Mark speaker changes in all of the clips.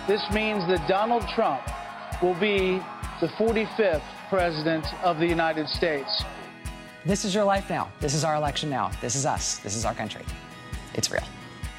Speaker 1: This means that Donald Trump will be the 45th president of the United States.
Speaker 2: This is your life now. This is our election now. This is us. This is our country. It's real.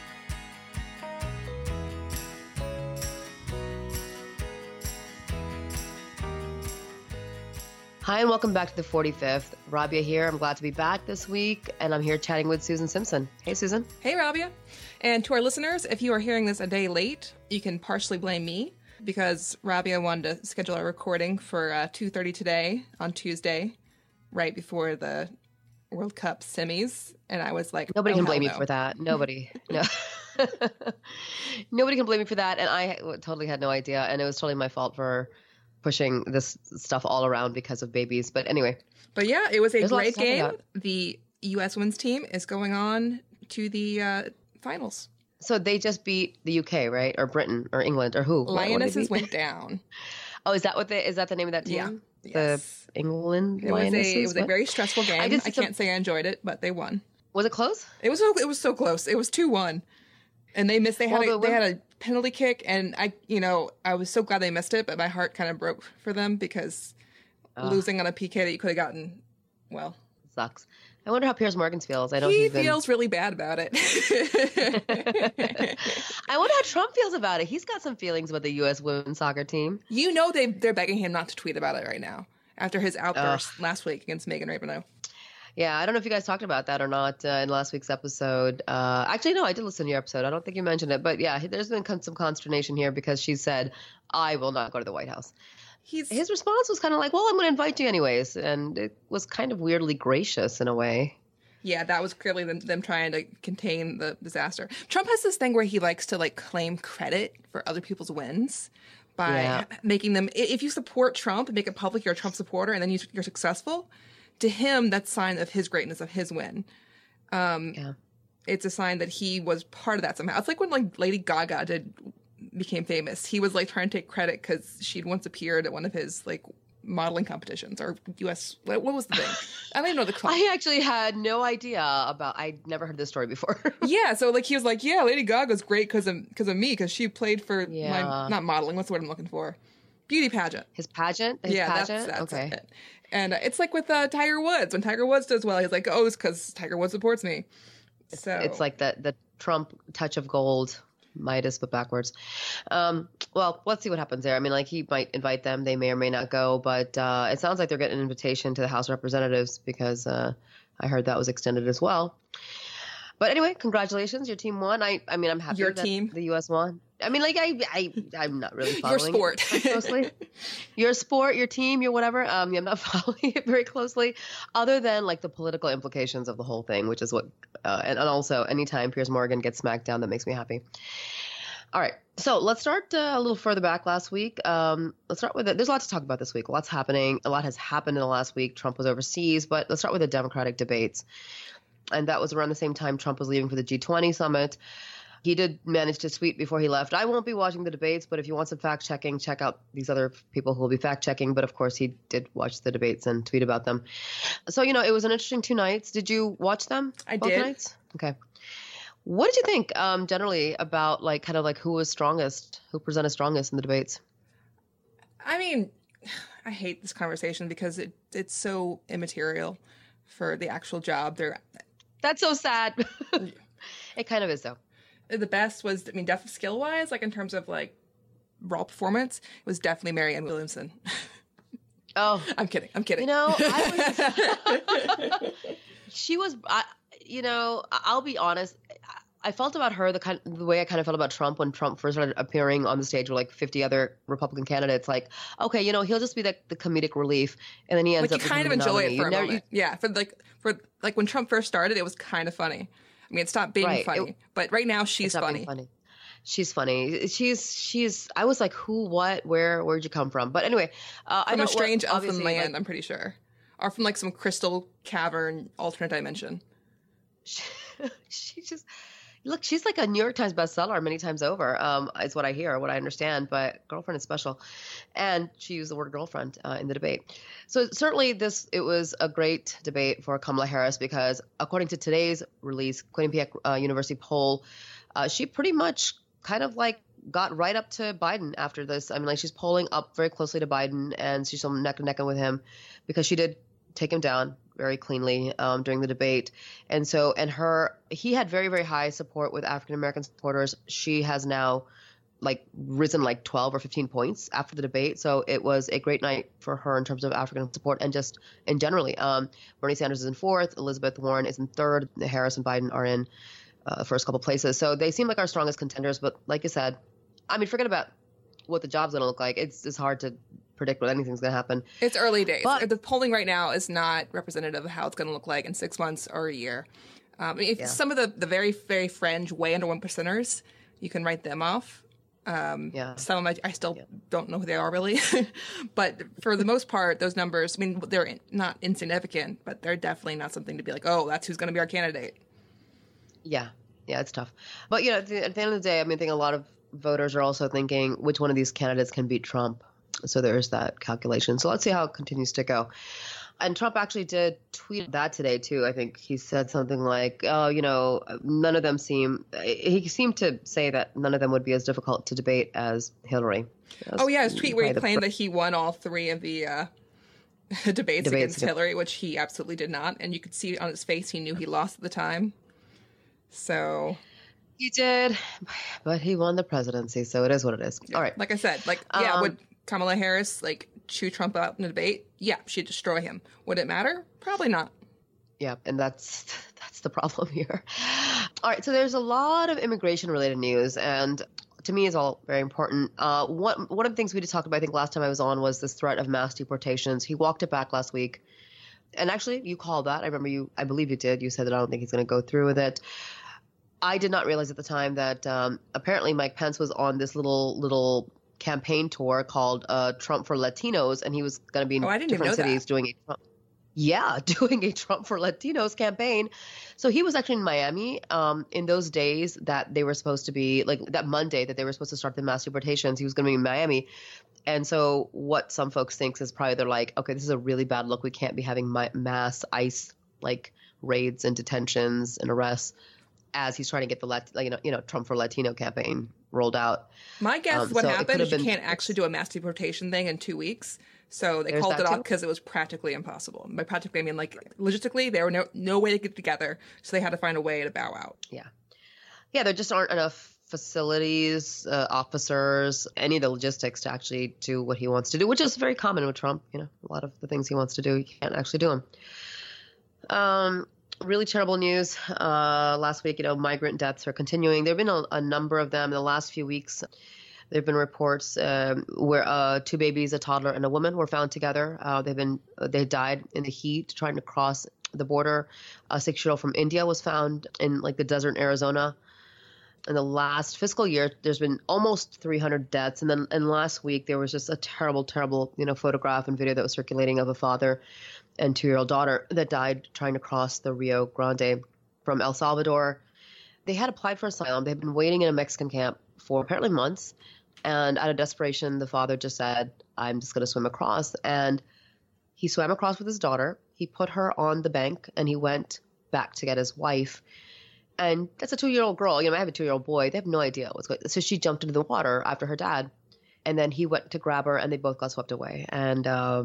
Speaker 3: Hi, and welcome back to the 45th. Rabia here. I'm glad to be back this week, and I'm here chatting with Susan Simpson. Hey, Susan.
Speaker 4: Hey, Rabia. And to our listeners, if you are hearing this a day late, you can partially blame me because Rabia wanted to schedule a recording for 2:30 today on Tuesday, right before the World Cup semis, and I was like,
Speaker 3: nobody can blame you for that. Nobody. No. Nobody can blame me for that, and I totally had no idea, and it was totally my fault for pushing this stuff all around because of babies. But anyway.
Speaker 4: But yeah, it was a great game. The U.S. women's team is going on to the finals.
Speaker 3: So they just beat the UK, right? Or Britain or England or who?
Speaker 4: Lionesses went down.
Speaker 3: Oh, is that the name of that team?
Speaker 4: Yeah.
Speaker 3: Yes. The England Lionesses?
Speaker 4: It was a very stressful game. I can't say I enjoyed it, but they won.
Speaker 3: Was it close?
Speaker 4: It was so close. It was 2-1. And they missed. They had a penalty kick, and I was so glad they missed it, but my heart kind of broke for them because losing on a PK that you could have gotten, well,
Speaker 3: sucks. I wonder how Piers Morgan feels. I know
Speaker 4: he feels really bad about it.
Speaker 3: I wonder how Trump feels about it. He's got some feelings about the U.S. women's soccer team.
Speaker 4: You know they're begging him not to tweet about it right now after his outburst last week against Megan Rapinoe.
Speaker 3: Yeah, I don't know if you guys talked about that or not in last week's episode. Actually, no, I did listen to your episode. I don't think you mentioned it. But yeah, there's been some consternation here because she said, I will not go to the White House. His response was kind of like, well, I'm going to invite you anyways. And it was kind of weirdly gracious in a way.
Speaker 4: Yeah, that was clearly them trying to contain the disaster. Trump has this thing where he likes to claim credit for other people's wins by making them, if you support Trump and make it public you're a Trump supporter and then you're successful, to him, that's a sign of his greatness, of his win. It's a sign that he was part of that somehow. It's like when Lady Gaga became famous. He was trying to take credit because she'd once appeared at one of his modeling competitions or U.S. What was the thing? I don't even know the club.
Speaker 3: I actually had no idea I'd never heard this story before.
Speaker 4: Yeah, so he was like, yeah, Lady Gaga's great because of me because she played for my, not modeling. What's the word I'm looking for? Beauty pageant.
Speaker 3: His pageant?
Speaker 4: That's
Speaker 3: okay.
Speaker 4: It. And it's like with Tiger Woods. When Tiger Woods does well, he's like, oh, it's because Tiger Woods supports me. So
Speaker 3: it's like the Trump touch of gold, Midas, but backwards. Well, let's see what happens there. I mean, he might invite them. They may or may not go. But it sounds like they're getting an invitation to the House of Representatives because I heard that was extended as well. But anyway, congratulations. Your team won. I mean, I'm happy that the U.S. won. I mean, I'm not really following
Speaker 4: your sport
Speaker 3: closely. Your sport, your team, your whatever. I'm not following it very closely, other than the political implications of the whole thing, which is what. And also, anytime Piers Morgan gets smacked down, that makes me happy. All right, so let's start a little further back last week. Let's start with it. There's a lot to talk about this week. A lot's happening. A lot has happened in the last week. Trump was overseas, but let's start with the Democratic debates. And that was around the same time Trump was leaving for the G20 summit. He did manage to tweet before he left, I won't be watching the debates, but if you want some fact-checking, check out these other people who will be fact-checking. But, of course, he did watch the debates and tweet about them. So, it was an interesting 2 nights. Did you watch them?
Speaker 4: I
Speaker 3: both
Speaker 4: did.
Speaker 3: Nights? Okay. What did you think generally about, who was strongest, who presented strongest in the debates? I
Speaker 4: mean, I hate this conversation because it's so immaterial for the actual job.
Speaker 3: That's so sad. It kind of is, though.
Speaker 4: The best was, definitely skill-wise, in terms of, raw performance, it was definitely Marianne Williamson.
Speaker 3: Oh.
Speaker 4: I'm kidding.
Speaker 3: She was, I'll be honest, I felt about her the way I kind of felt about Trump when Trump first started appearing on the stage with 50 other Republican candidates. Okay, he'll just be the comedic relief, and then he ends up.
Speaker 4: You kind of enjoy it for a moment. Yeah, for when Trump first started, it was kind of funny. I mean, it stopped being funny, but right now she's funny.
Speaker 3: She's funny. She's. I was like, who, what, where'd you come from? But anyway,
Speaker 4: from a strange elfin land, I'm pretty sure, or from some crystal cavern alternate dimension.
Speaker 3: She just. Look, she's a New York Times bestseller many times over, is what I hear, what I understand. But Girlfriend is special. And she used the word girlfriend in the debate. So certainly it was a great debate for Kamala Harris because according to today's release, Quinnipiac University poll, she pretty much kind of got right up to Biden after this. I mean, like, she's polling up very closely to Biden, and she's neck and neck with him because she did take him down very cleanly during the debate. And so, he had very, very high support with African American supporters. She has now risen 12 or 15 points after the debate. So it was a great night for her in terms of African support and just in generally. Bernie Sanders is in fourth. Elizabeth Warren is in third. Harris and Biden are in first couple places. So they seem like our strongest contenders. But like you said, I mean, forget about what the job's going to look like. It's hard to predict what anything's going to happen.
Speaker 4: It's early days.
Speaker 3: But
Speaker 4: the polling right now is not representative of how it's going to look like in 6 months or a year. Some of the very, very fringe, way under 1%ers, you can write them off. Some of them I still don't know who they are really. But for the most part, those numbers, I mean, they're not insignificant, but they're definitely not something to be like, oh, that's who's going to be our candidate.
Speaker 3: Yeah, it's tough. But, at the end of the day, I mean, I think a lot of voters are also thinking which one of these candidates can beat Trump. So there's that calculation. So let's see how it continues to go. And Trump actually did tweet that today, too. I think he said something like, none of them he seemed to say that none of them would be as difficult to debate as Hillary.
Speaker 4: His tweet where he claimed that he won all three of the debates against Hillary, which he absolutely did not. And you could see on his face he knew he lost at the time. So
Speaker 3: he did, but he won the presidency, so it is what it is.
Speaker 4: Yeah.
Speaker 3: All right.
Speaker 4: Like I said, would Kamala Harris chew Trump out in a debate? Yeah, she'd destroy him. Would it matter? Probably not.
Speaker 3: Yeah, and that's the problem here. All right, so there's a lot of immigration-related news, and to me, it's all very important. One of the things we just talked about, I think last time I was on, was this threat of mass deportations. He walked it back last week, and actually, you called that. I believe you did. You said that I don't think he's going to go through with it. I did not realize at the time that apparently Mike Pence was on this little campaign tour called Trump for Latinos, and he was going to be in different cities doing a Trump for Latinos campaign. So he was actually in Miami in those days that they were supposed to be, that Monday that they were supposed to start the mass deportations. He was going to be in Miami. And so what some folks think is probably they're like, okay, this is a really bad look. We can't be having mass ICE raids and detentions and arrests as he's trying to get the Trump for Latino campaign rolled out.
Speaker 4: My guess what happened is you can't actually do a mass deportation thing in 2 weeks. So they called it off because it was practically impossible. By practically, I mean logistically, there were no way to get together. So they had to find a way to bow out.
Speaker 3: Yeah. Yeah, there just aren't enough facilities, officers, any of the logistics to actually do what he wants to do, which is very common with Trump. A lot of the things he wants to do, he can't actually do them. Really terrible news. Last week, migrant deaths are continuing. There have been a number of them in the last few weeks. There have been reports where 2 babies, a toddler, and a woman were found together. They died in the heat trying to cross the border. A 6-year-old from India was found in the desert in Arizona. In the last fiscal year, there's been almost 300 deaths. And then last week, there was just a terrible, terrible, photograph and video that was circulating of a father and 2-year-old daughter that died trying to cross the Rio Grande from El Salvador. They had applied for asylum. They had been waiting in a Mexican camp for apparently months. And out of desperation, the father just said, I'm just going to swim across. And he swam across with his daughter. He put her on the bank and he went back to get his wife. And that's a 2-year-old girl. I have a 2-year-old boy. They have no idea what's going on. So she jumped into the water after her dad. And then he went to grab her and they both got swept away. And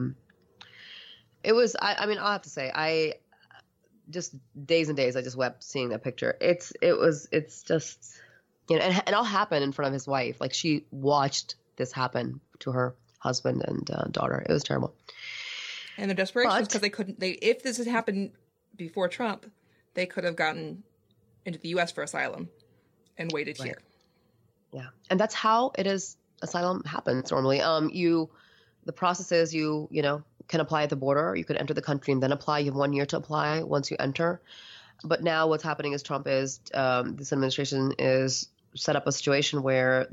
Speaker 3: it was, I'll have to say, I just days and days, I just wept seeing that picture. It's just, and it all happened in front of his wife. She watched this happen to her husband and daughter. It was terrible.
Speaker 4: And the desperation is because if this had happened before Trump, they could have gotten into the U.S. for asylum and waited here.
Speaker 3: Yeah. And that's how it is. Asylum happens normally. The process is you can apply at the border. You could enter the country and then apply. You have 1 year to apply once you enter. But now what's happening is this administration is set up a situation where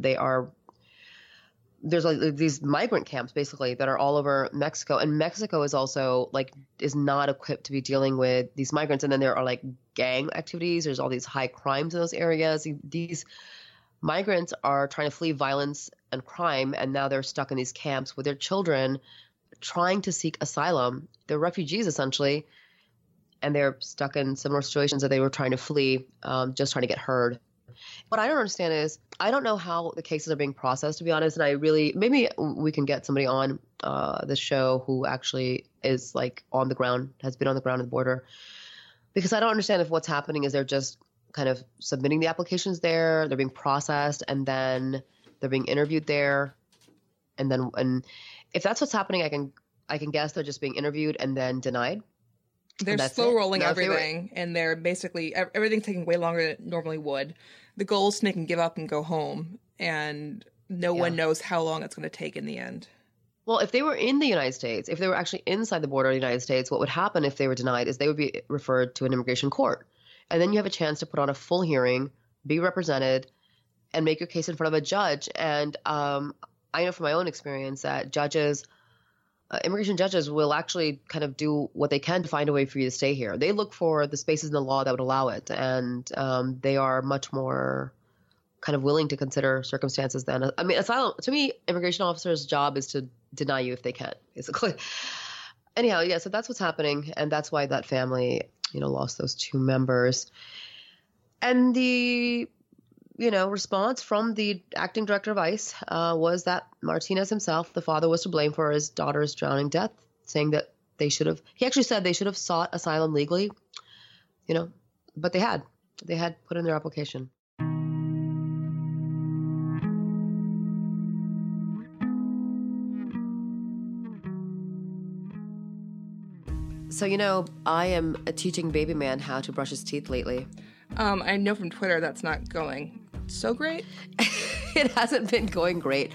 Speaker 3: there's these migrant camps basically that are all over Mexico. And Mexico is also is not equipped to be dealing with these migrants. And then there are gang activities. There's all these high crimes in those areas. These migrants are trying to flee violence and crime. And now they're stuck in these camps with their children trying to seek asylum. They're refugees essentially. And they're stuck in similar situations that they were trying to flee, just trying to get heard What I don't understand is I don't know how the cases are being processed, to be honest. And maybe we can get somebody on the show who actually is like on the ground, has been on the ground at the border, because I don't understand if what's happening is they're just kind of submitting the applications there, they're being processed, and then they're being interviewed there, and if that's what's happening, I can guess they're just being interviewed and then denied.
Speaker 4: They're slow rolling everything, and they're basically everything's taking way longer than it normally would. The goal is to make them give up and go home, and no one knows how long it's going to take in the end.
Speaker 3: Well, if they were in the United States, if they were actually inside the border of the United States, what would happen if they were denied is they would be referred to an immigration court. And then you have a chance to put on a full hearing, be represented, and make your case in front of a judge. And I know from my own experience that immigration judges will actually kind of do what they can to find a way for you to stay here. They look for the spaces in the law that would allow it. And they are much more kind of willing to consider circumstances than, I mean, asylum, to me, immigration officers' job is to deny you if they can, basically. Anyhow, yeah, so that's what's happening. And that's why that family, lost those 2 members. And the, response from the acting director of ICE was that Martinez himself, the father, was to blame for his daughter's drowning death, saying that he actually said they should have sought asylum legally, but they had put in their application. So, I am teaching baby man how to brush his teeth lately.
Speaker 4: I know from Twitter that's not going so great.
Speaker 3: It hasn't been going great.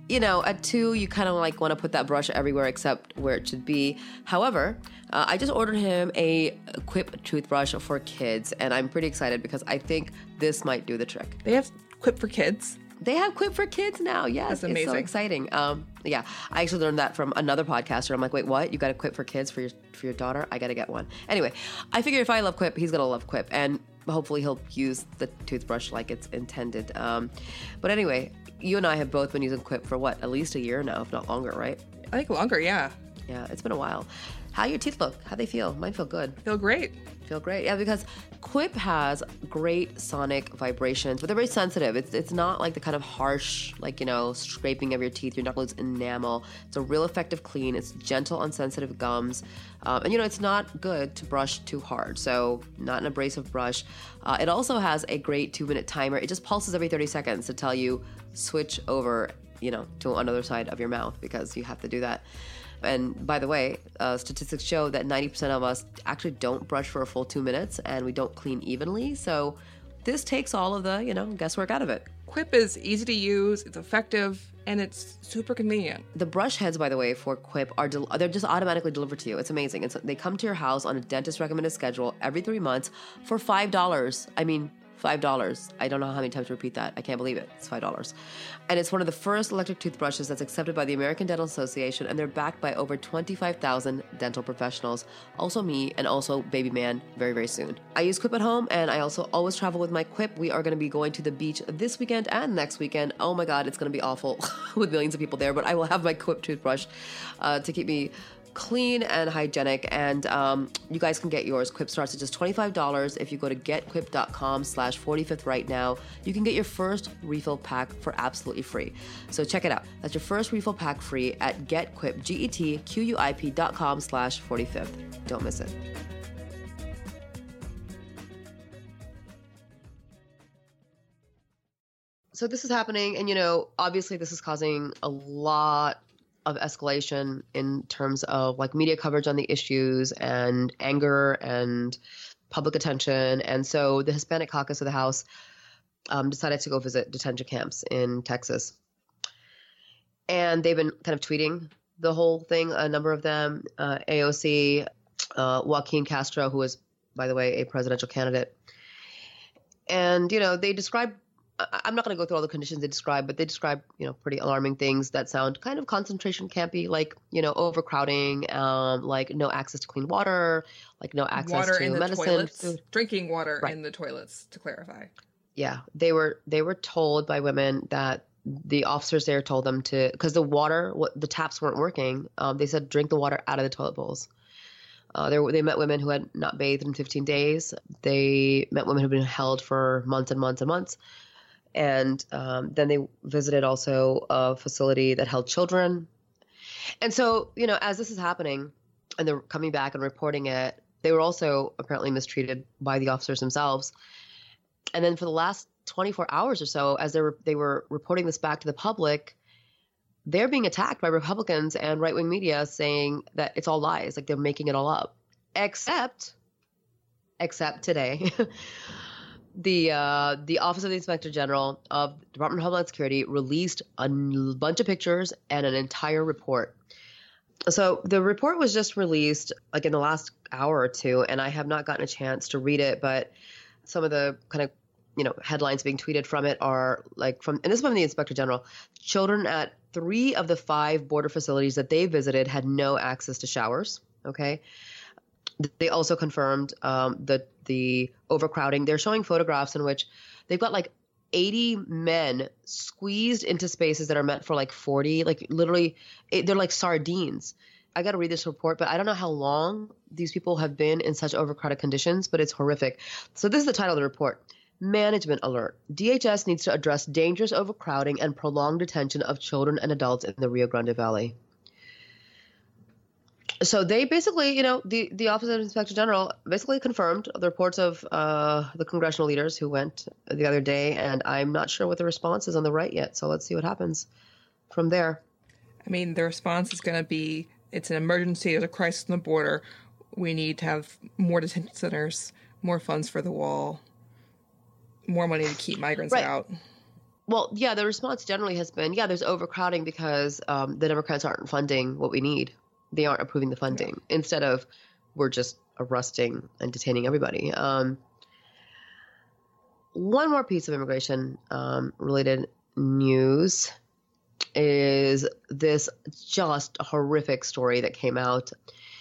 Speaker 3: At 2, you kind of like want to put that brush everywhere except where it should be. However, I just ordered him a Quip toothbrush for kids, and I'm pretty excited because I think this might do the trick.
Speaker 4: They have Quip for kids?
Speaker 3: They have Quip for kids now. Yes,
Speaker 4: that's amazing.
Speaker 3: It's so exciting. Yeah, I actually learned that from another podcaster. I'm like, wait, what? You got a Quip for kids for your daughter? I got to get one. Anyway, I figure if I love Quip, he's gonna love Quip, and hopefully he'll use the toothbrush like it's intended. But anyway, you and I have both been using Quip for what? At least a year now, if not longer, right?
Speaker 4: I think longer. Yeah.
Speaker 3: Yeah, it's been a while. How your teeth look? How they feel? Mine feel good.
Speaker 4: Feel great.
Speaker 3: Feel great. Yeah, because Quip has great sonic vibrations, but they're very sensitive. It's not like the kind of harsh, scraping of your teeth, your knuckles enamel. It's a real effective clean. It's gentle on sensitive gums. And it's not good to brush too hard, so not an abrasive brush. It also has a great 2-minute timer. It just pulses every 30 seconds to tell you switch over, to another side of your mouth, because you have to do that. And by the way, statistics show that 90% of us actually don't brush for a full 2 minutes, and we don't clean evenly. So this takes all of the, guesswork out of it.
Speaker 4: Quip is easy to use, it's effective, and it's super convenient.
Speaker 3: The brush heads, by the way, for Quip they're just automatically delivered to you. It's amazing. They come to your house on a dentist recommended schedule every 3 months for $5. I mean, $5. I don't know how many times to repeat that. I can't believe it. It's $5. And it's one of the first electric toothbrushes that's accepted by the American Dental Association, and they're backed by over 25,000 dental professionals. Also me, and also baby man very, very soon. I use Quip at home, and I also always travel with my Quip. We are going to be going to the beach this weekend and next weekend. Oh my God, it's going to be awful with millions of people there, but I will have my Quip toothbrush to keep me clean and hygienic, and you guys can get yours. Quip starts at just $25. If you go to getquip.com/45th right now, you can get your first refill pack for absolutely free. So check it out. That's your first refill pack free at getquip, getquip.com/45th. Don't miss it. So this is happening, and obviously this is causing a lot of escalation in terms of media coverage on the issues and anger and public attention. And so the Hispanic caucus of the House decided to go visit detention camps in Texas. And they've been kind of tweeting the whole thing, a number of them, AOC, Joaquin Castro, who is, by the way, a presidential candidate. And, they describe, I'm not going to go through all the conditions they describe, but they describe, pretty alarming things that sound kind of concentration campy, like, overcrowding, like no access to clean water, like no access
Speaker 4: water
Speaker 3: to
Speaker 4: in the
Speaker 3: medicine,
Speaker 4: toilets,
Speaker 3: food.
Speaker 4: Drinking water
Speaker 3: Right.
Speaker 4: in the toilets, to clarify.
Speaker 3: Yeah, they were told by women that the officers there told them to, because the taps weren't working. They said drink the water out of the toilet bowls. They met women who had not bathed in 15 days. They met women who'd been held for months and months and months. And then they visited also a facility that held children. And so, as this is happening and they're coming back and reporting it, they were also apparently mistreated by the officers themselves. And then for the last 24 hours or so, as they were reporting this back to the public, they're being attacked by Republicans and right-wing media saying that it's all lies, like they're making it all up. Except today, the Office of the Inspector General of the Department of Homeland Security released a bunch of pictures and an entire report. So the report was just released like in the last hour or two, and I have not gotten a chance to read it, but some of the kind of headlines being tweeted from it are like and this is from the Inspector General. Children at 3 of the 5 border facilities that they visited had no access to showers. Okay. They also confirmed the overcrowding. They're showing photographs in which they've got like 80 men squeezed into spaces that are meant for like 40, like literally they're like sardines. I got to read this report, but I don't know how long these people have been in such overcrowded conditions, but it's horrific. So this is the title of the report. Management alert. DHS needs to address dangerous overcrowding and prolonged detention of children and adults in the Rio Grande Valley. So they basically, the Office of Inspector General basically confirmed the reports of the congressional leaders who went the other day, and I'm not sure what the response is on the right yet. So let's see what happens from there.
Speaker 4: I mean, the response is going to be, it's an emergency, there's a crisis on the border, we need to have more detention centers, more funds for the wall, more money to keep migrants out.
Speaker 3: Well, yeah, the response generally has been, there's overcrowding because the Democrats aren't funding what we need. They aren't approving the funding. Instead of we're just arresting and detaining everybody. One more piece of immigration related news is this just horrific story that came out.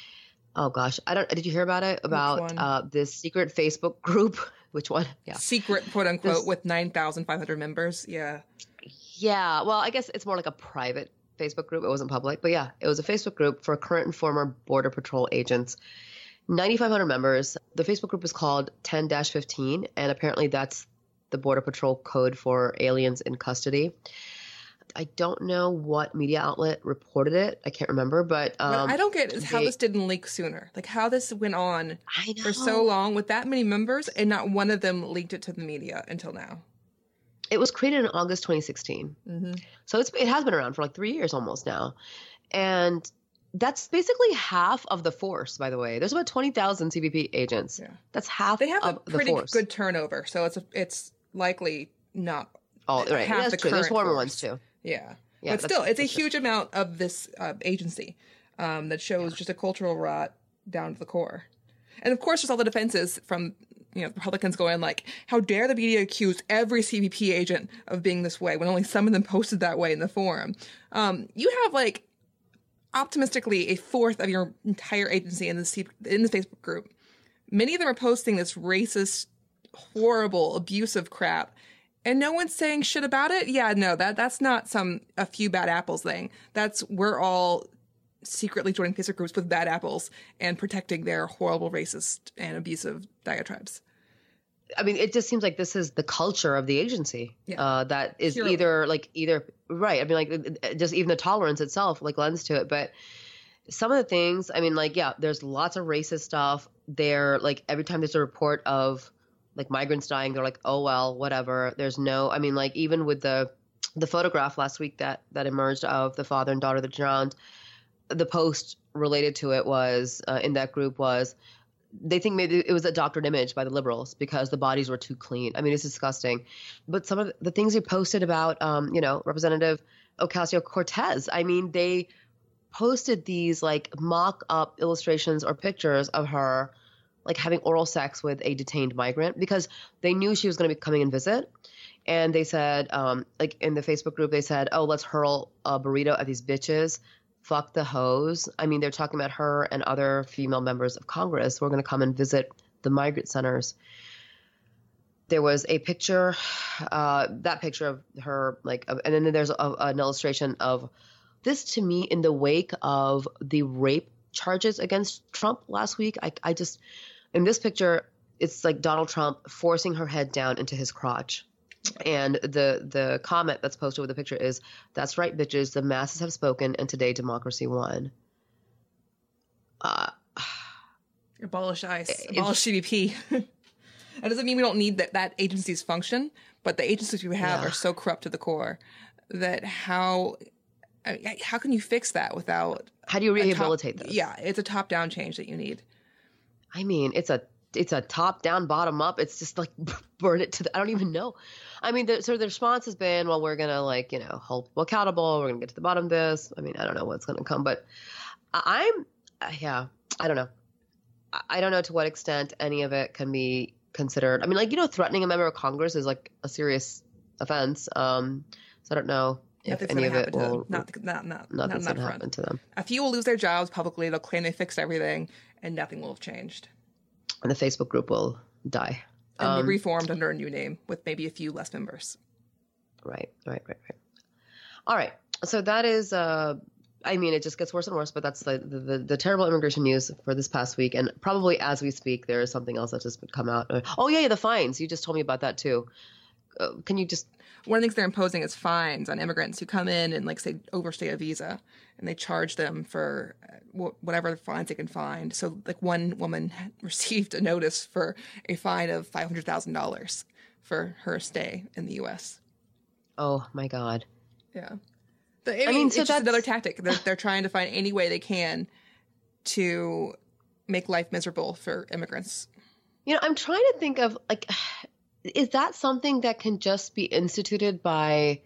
Speaker 3: Oh gosh, did you hear about it? About this secret Facebook group? Which one? Yeah.
Speaker 4: Secret, quote unquote, with 9,500 members. Yeah.
Speaker 3: Yeah. Well, I guess it's more like a private Facebook group. It wasn't public, but yeah, it was a Facebook group for current and former Border Patrol agents. 9,500 members. The Facebook group is called 10-15, and apparently that's the Border Patrol code for aliens in custody. I don't know what media outlet reported it. I can't remember, but
Speaker 4: what I don't get is how this didn't leak sooner. Like how this went on for so long with that many members, and not one of them leaked it to the media until now.
Speaker 3: It was created in August 2016. Mm-hmm. So it has been around for like 3 years almost now. And that's basically half of the force, by the way. There's about 20,000 CBP agents. Yeah. That's half of the force. They have a pretty
Speaker 4: good turnover, so it's likely not
Speaker 3: all right.
Speaker 4: half
Speaker 3: that's
Speaker 4: the
Speaker 3: true.
Speaker 4: current
Speaker 3: There's former
Speaker 4: force.
Speaker 3: ones too.
Speaker 4: Yeah. But still, it's a huge amount of this agency that shows just a cultural rot down to the core. And of course, there's all the defenses from Republicans going like, how dare the media accuse every CBP agent of being this way when only some of them posted that way in the forum. You have like optimistically a fourth of your entire agency in the Facebook group. Many of them are posting this racist, horrible, abusive crap. And no one's saying shit about it? Yeah, no, that's not a few bad apples thing. We're all secretly joining Facebook groups with bad apples and protecting their horrible racist and abusive diatribes.
Speaker 3: I mean, it just seems like this is the culture of the agency. Yeah. That is either right. I mean, like just even the tolerance itself like lends to it. But some of the things, I mean, like, yeah, there's lots of racist stuff there. Like every time there's a report of like migrants dying, they're like, oh, well, whatever. There's no, I mean, like even with the photograph last week that emerged of the father and daughter that drowned, the post related to it was in that group was they think maybe it was a doctored image by the liberals because the bodies were too clean. I mean, it's disgusting. But some of the things you posted about, Representative Ocasio-Cortez, I mean, they posted these like mock-up illustrations or pictures of her like having oral sex with a detained migrant because they knew she was going to be coming and visit. And they said, like in the Facebook group, they said, oh, let's hurl a burrito at these bitches. Fuck the hoes. I mean, they're talking about her and other female members of Congress who are going to come and visit the migrant centers. There was a picture, that picture of her, and then there's an illustration of this to me in the wake of the rape charges against Trump last week. I just, in this picture, it's like Donald Trump forcing her head down into his crotch. And the comment that's posted with the picture is, "That's right, bitches. The masses have spoken, and today democracy won."
Speaker 4: Abolish ICE. Abolish CBP. That doesn't mean we don't need that agency's function, but the agencies we have are so corrupt to the core that how can you fix that without?
Speaker 3: How do you rehabilitate this?
Speaker 4: Yeah, it's a top-down change that you need.
Speaker 3: I mean, it's a top-down, bottom-up. It's just like burn it to the. I don't even know. I mean, the response has been, well, we're gonna hold people accountable. We're gonna get to the bottom of this. I mean, I don't know what's gonna come, but I don't know. I don't know to what extent any of it can be considered. I mean, threatening a member of Congress is like a serious offense. So I don't know if any of it will. Nothing's gonna happen to them.
Speaker 4: A few will lose their jobs publicly. They'll claim they fixed everything, and nothing will have changed.
Speaker 3: And the Facebook group will die.
Speaker 4: And be reformed under a new name with maybe a few less members.
Speaker 3: Right. All right. So that is, it just gets worse and worse, but that's the terrible immigration news for this past week. And probably as we speak, there is something else that's just come out. Oh, yeah, the fines. You just told me about that, too. Can you just...
Speaker 4: One of the things they're imposing is fines on immigrants who come in and, say, overstay a visa. And they charge them for whatever fines they can find. So, one woman received a notice for a fine of $500,000 for her stay in the U.S.
Speaker 3: Oh, my God.
Speaker 4: Yeah. It's just another tactic. They're trying to find any way they can to make life miserable for immigrants.
Speaker 3: I'm trying to think of, is that something that can just be instituted by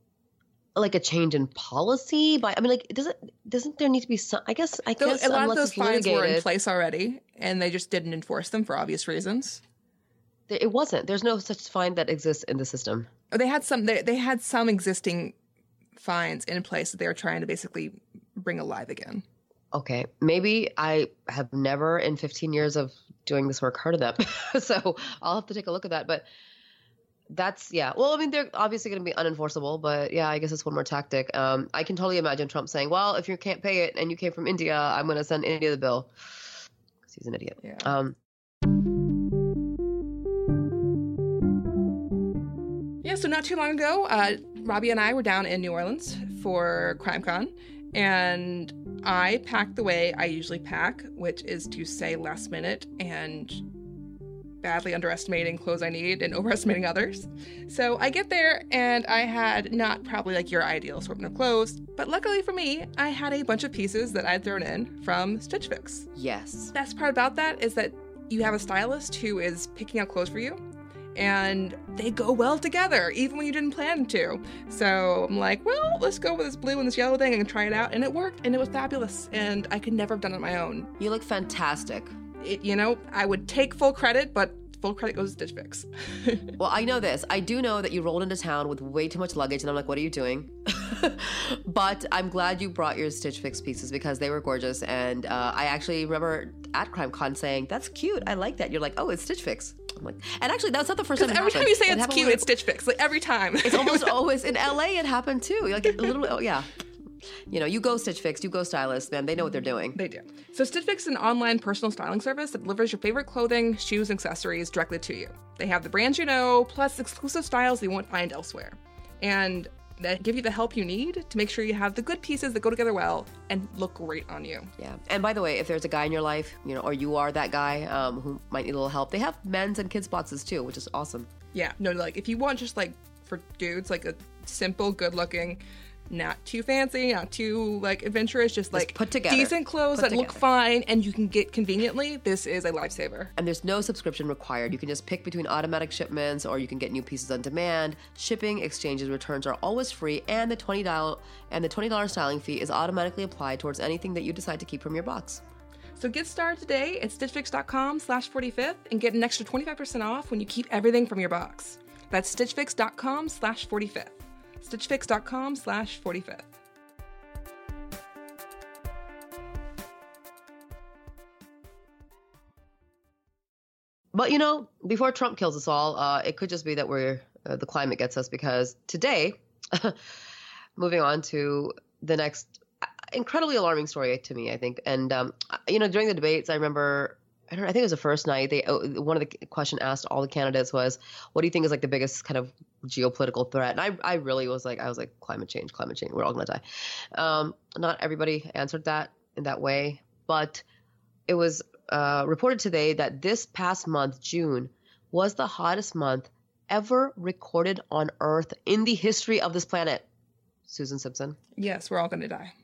Speaker 3: a change in policy? Doesn't there need to be some, I guess
Speaker 4: a lot of those fines were in place already, and they just didn't enforce them for obvious reasons.
Speaker 3: It wasn't. There's no such fine that exists in the system.
Speaker 4: They had some existing fines in place that they were trying to basically bring alive again.
Speaker 3: Okay. Maybe I have never in 15 years of doing this work heard of that. So I'll have to take a look at that. But that's, yeah. Well, they're obviously going to be unenforceable, but yeah, I guess it's one more tactic. I can totally imagine Trump saying, well, if you can't pay it and you came from India, I'm going to send India the bill. Because he's an idiot.
Speaker 4: Yeah. So not too long ago, Robbie and I were down in New Orleans for CrimeCon, and I packed the way I usually pack, which is to say last minute and badly underestimating clothes I need and overestimating others. So I get there, and I had not probably your ideal assortment of clothes, but luckily for me, I had a bunch of pieces that I'd thrown in from Stitch Fix.
Speaker 3: Yes.
Speaker 4: Best part about that is that you have a stylist who is picking out clothes for you, and they go well together, even when you didn't plan to. So I'm like, well, let's go with this blue and this yellow thing and try it out. And it worked, and it was fabulous. And I could never have done it on my own.
Speaker 3: You look fantastic.
Speaker 4: I would take full credit, but full credit goes to Stitch Fix.
Speaker 3: Well, I know this. I do know that you rolled into town with way too much luggage, and I'm like, what are you doing? But I'm glad you brought your Stitch Fix pieces because they were gorgeous. And I actually remember at CrimeCon saying, that's cute. I like that. You're like, oh, it's Stitch Fix. I'm like, and actually, that's not the first time it happened.
Speaker 4: Every time you say it's cute, it's Stitch Fix. Every time.
Speaker 3: It's almost always in LA. It happened too. A little. Oh yeah. You go Stitch Fix, you go stylist, man. They know what they're doing.
Speaker 4: They do. So Stitch Fix is an online personal styling service that delivers your favorite clothing, shoes, and accessories directly to you. They have the brands plus exclusive styles you won't find elsewhere. And that give you the help you need to make sure you have the good pieces that go together well and look great on you.
Speaker 3: Yeah. And by the way, if there's a guy in your life, or you are that guy who might need a little help, they have men's and kids boxes too, which is awesome.
Speaker 4: Yeah. No, if you want just for dudes, a simple, good looking, not too fancy, not too adventurous, just
Speaker 3: put together
Speaker 4: decent clothes that look fine and you can get conveniently, this is a lifesaver.
Speaker 3: And there's no subscription required. You can just pick between automatic shipments, or you can get new pieces on demand. Shipping, exchanges, returns are always free, and the $20 styling fee is automatically applied towards anything that you decide to keep from your box.
Speaker 4: So get started today at stitchfix.com/45th and get an extra 25% off when you keep everything from your box. That's stitchfix.com/45th. stitchfix.com/45th.
Speaker 3: But before Trump kills us all, it could just be that the climate gets us, because today, moving on to the next, incredibly alarming story to me, I think. And during the debates, I remember, I think it was the first night, one of the question asked all the candidates was, what do you think is like the biggest kind of geopolitical threat? And I really was like, climate change, we're all gonna die. Not everybody answered that in that way, but it was reported today that this past month, June, was the hottest month ever recorded on Earth in the history of this planet. Susan Simpson.
Speaker 4: Yes, we're all gonna die.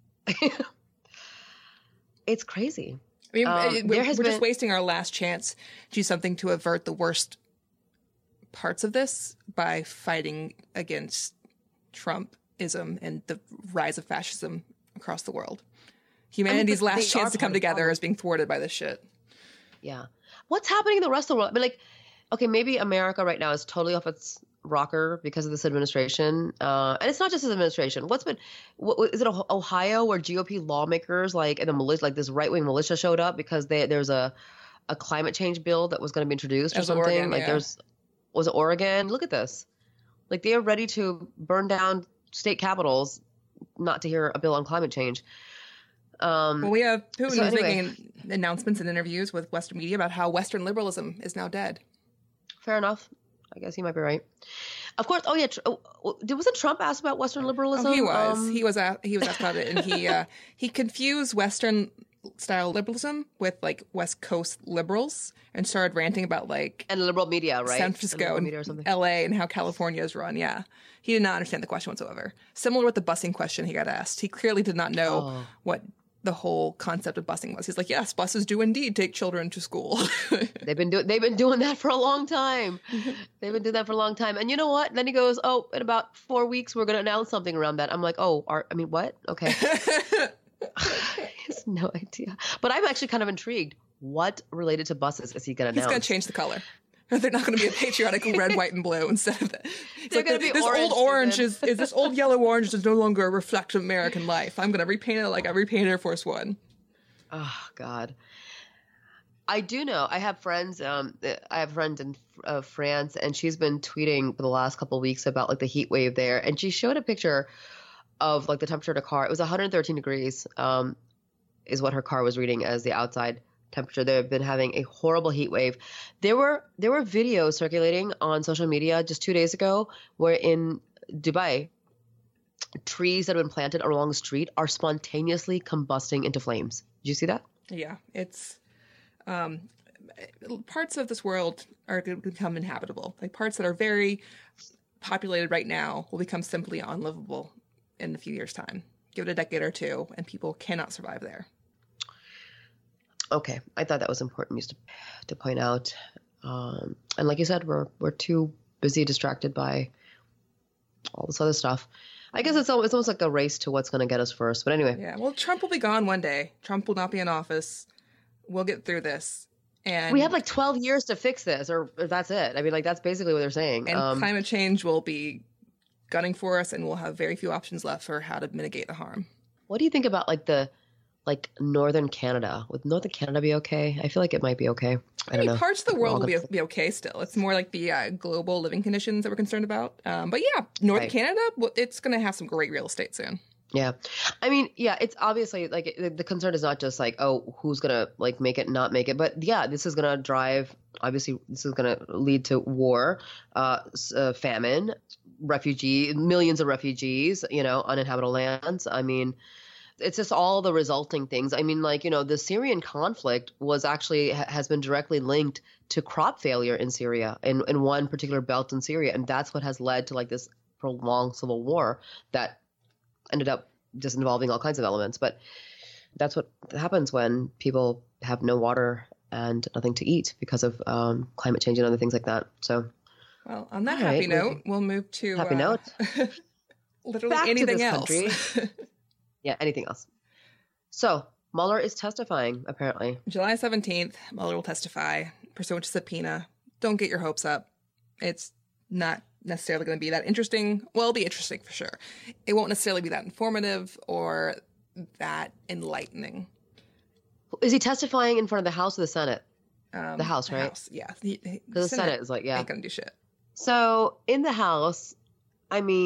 Speaker 3: It's crazy.
Speaker 4: I mean, we're just wasting our last chance to do something to avert the worst parts of this by fighting against Trumpism and the rise of fascism across the world. Humanity's last chance to come together is being thwarted by this shit.
Speaker 3: Yeah. What's happening in the rest of the world? I mean, like, okay, maybe America right now is totally off its rocker because of this administration. And it's not just this administration. Is it Ohio where GOP lawmakers and the militia, like this right-wing militia showed up because there's a climate change bill that was going to be introduced or something?
Speaker 4: Oregon,
Speaker 3: was it Oregon? Look at this. Like they are ready to burn down state capitals not to hear a bill on climate change.
Speaker 4: Well, we have Putin who's making announcements and interviews with Western media about how Western liberalism is now dead.
Speaker 3: Fair enough. I guess he might be right. Of course. Oh yeah. Wasn't Trump asked about Western liberalism?
Speaker 4: Oh, he was. He was asked about it, and he confused Western style liberalism with like West Coast liberals, and started ranting about and
Speaker 3: liberal media, right?
Speaker 4: San Francisco and L.A. and how California is run. Yeah, he did not understand the question whatsoever. Similar with the busing question he got asked. He clearly did not know what the whole concept of busing was. He's like, yes, buses do indeed take children to school.
Speaker 3: They've been doing that for a long time. And you know what? Then he goes, oh, in about 4 weeks, we're going to announce something around that. I'm like, what? Okay. He has no idea. But I'm actually kind of intrigued. What related to buses is he going to announce?
Speaker 4: He's going to change the color. They're not going to be a patriotic red, white, and blue instead of that.
Speaker 3: They're going to be
Speaker 4: this
Speaker 3: orange.
Speaker 4: Old orange is this old yellow orange does no longer reflect American life. I'm going to repaint it like I repainted Air Force One.
Speaker 3: Oh God, I do know. I have friends. I have friends in France, and she's been tweeting for the last couple of weeks about like the heat wave there, and she showed a picture of like the temperature in a car. It was 113 degrees, is what her car was reading as the outside temperature. They've been having a horrible heat wave. There were videos circulating on social media just 2 days ago where in Dubai, trees that have been planted along the street are spontaneously combusting into flames. Did you see that?
Speaker 4: Yeah, it's parts of this world are going to become inhabitable. Like parts that are very populated right now will become simply unlivable in a few years' time. Give it a decade or two, and people cannot survive there.
Speaker 3: Okay, I thought that was important news to point out. And like you said, we're too busy, distracted by all this other stuff. I guess it's almost like a race to what's going to get us first. But anyway.
Speaker 4: Yeah, well, Trump will be gone one day. Trump will not be in office. We'll get through this. And
Speaker 3: we have like 12 years to fix this, or that's it. I mean, like that's basically what they're saying.
Speaker 4: And climate change will be gunning for us, and we'll have very few options left for how to mitigate the harm.
Speaker 3: What do you think about like Northern Canada? Would Northern Canada be okay? I feel like it might be okay. I don't know.
Speaker 4: Parts of the world will be okay still. It's more like the global living conditions that we're concerned about. But yeah, Northern Canada, it's going to have some great real estate soon.
Speaker 3: Yeah. I mean, yeah, it's obviously like the concern is not just like, oh, who's going to like make it, not make it. But yeah, this is going to drive, obviously, this is going to lead to war, famine, millions of refugees, uninhabitable lands. I mean, it's just all the resulting things. I mean, like, the Syrian conflict has been directly linked to crop failure in Syria, in one particular belt in Syria. And that's what has led to like this prolonged civil war that ended up just involving all kinds of elements. But that's what happens when people have no water and nothing to eat because of climate change and other things like that. So,
Speaker 4: well, on that happy note, we'll move to
Speaker 3: happy note.
Speaker 4: Literally
Speaker 3: back
Speaker 4: anything
Speaker 3: to this
Speaker 4: else.
Speaker 3: Country. Yeah, anything else. So Mueller is testifying, apparently.
Speaker 4: July 17th, Mueller will testify pursuant to subpoena. Don't get your hopes up. It's not necessarily going to be that interesting. Well, it'll be interesting for sure. It won't necessarily be that informative or that enlightening.
Speaker 3: Is he testifying in front of the House or the Senate? The House, right?
Speaker 4: House, yeah.
Speaker 3: Because the Senate is like, yeah.
Speaker 4: Ain't going to do shit.
Speaker 3: So in the House, I mean,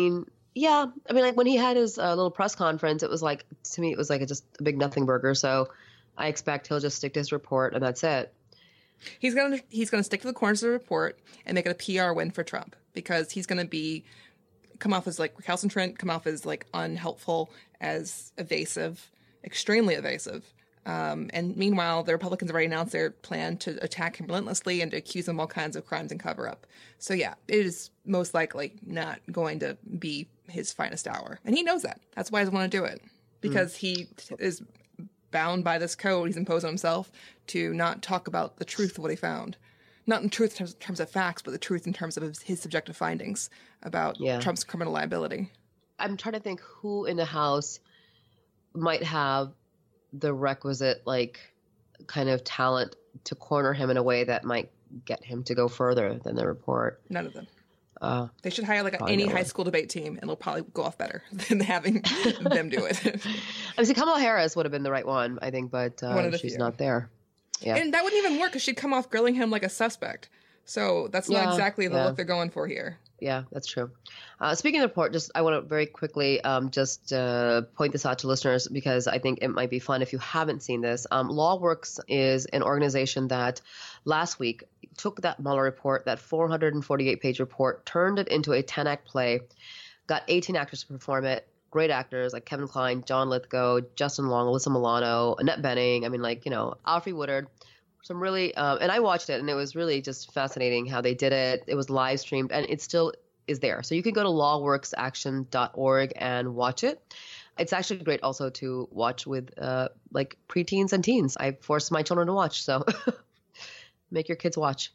Speaker 3: Yeah, I mean, like when he had his little press conference, it was like, to me, it was like just a big nothing burger. So I expect he'll just stick to his report and that's it.
Speaker 4: He's gonna stick to the corners of the report and make it a PR win for Trump, because he's gonna come off as like recalcitrant, come off as like unhelpful, as evasive, extremely evasive. And meanwhile, the Republicans have already announced their plan to attack him relentlessly and to accuse him of all kinds of crimes and cover up. So yeah, it is most likely not going to be his finest hour. And he knows that. That's why he doesn't want to do it. Because he is bound by this code he's imposed on himself to not talk about the truth of what he found. Not in truth in terms of facts, but the truth in terms of his subjective findings about Trump's criminal liability.
Speaker 3: I'm trying to think who in the House might have the requisite, like, kind of talent to corner him in a way that might get him to go further than the report.
Speaker 4: None of them. They should hire like any high school debate team, and it'll probably go off better than having them do it.
Speaker 3: I mean, Kamala Harris would have been the right one, I think, but she's not there. Yeah,
Speaker 4: and that wouldn't even work because she'd come off grilling him like a suspect. So that's not exactly the look they're going for here.
Speaker 3: Yeah, that's true. Speaking of the report, I want to very quickly point this out to listeners because I think it might be fun if you haven't seen this. LawWorks is an organization that last week took that Mueller report, that 448-page report, turned it into a 10-act play, got 18 actors to perform it, great actors like Kevin Kline, John Lithgow, Justin Long, Alyssa Milano, Annette Bening, Alfre Woodard. Some really, and I watched it, and it was really just fascinating how they did it. It was live streamed, and it still is there. So you can go to lawworksaction.org and watch it. It's actually great also to watch with like preteens and teens. I force my children to watch, so make your kids watch.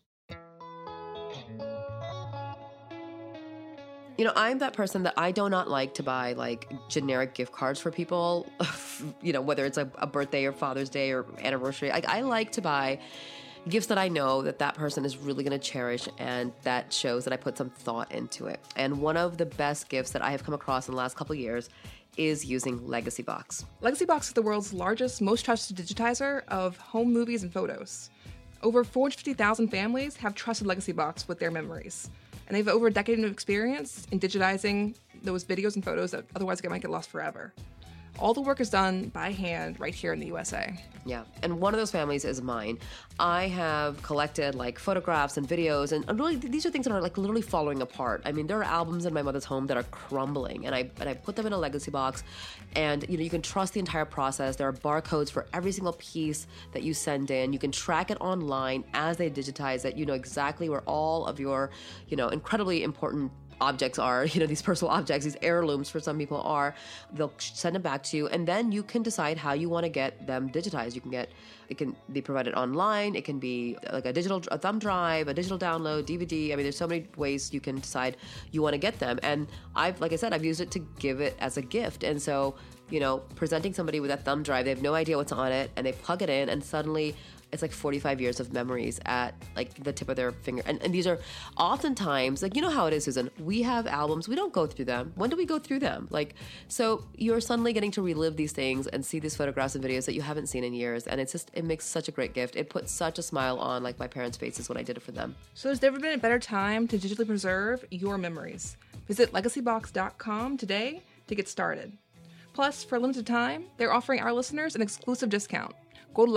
Speaker 3: You know, I'm that person that I do not like to buy like generic gift cards for people, you know, whether it's a birthday or Father's Day or anniversary. I like to buy gifts that I know that person is really going to cherish, and that shows that I put some thought into it. And one of the best gifts that I have come across in the last couple of years is using Legacy Box. Legacy Box is the world's largest, most trusted digitizer of home movies and photos. Over 450,000 families have trusted Legacy Box with their memories. And they have over a decade of experience in digitizing those videos and photos that otherwise might get lost forever. All the work is done by hand right here in the USA. Yeah, and one of those families is mine. I have collected like photographs and videos, and really these are things that are like literally falling apart. I mean, there are albums in my mother's home that are crumbling, and I put them in a Legacy Box, and you know, you can trust the entire process. There are barcodes for every single piece that you send in. You can track it online as they digitize it. You know exactly where all of your, you know, incredibly important objects are, you know, these personal objects, these heirlooms for some people are. They'll send them back to you, and then you can decide how you want to get them digitized. It can be provided online. It can be like a thumb drive, a digital download, DVD. I mean, there's so many ways you can decide you want to get them. And like I said, I've used it to give it as a gift. And so, you know, presenting somebody with that thumb drive, they have no idea what's on it, and they plug it in, and suddenly it's like 45 years of memories at like the tip of their finger. And these are oftentimes, like, you know how it is, Susan, we have albums, we don't go through them. When do we go through them? Like, so you're suddenly getting to relive these things and see these photographs and videos that you haven't seen in years. And it makes such a great gift. It puts such a smile on like my parents' faces when I did it for them. So there's never been a better time to digitally preserve your memories. Visit legacybox.com today to get started. Plus, for a limited time, they're offering our listeners an exclusive discount. Go to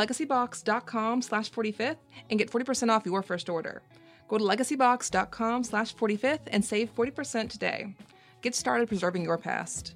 Speaker 3: legacybox.com/45th and get 40% off your first order. Go to legacybox.com/45th and save 40% today. Get started preserving your past.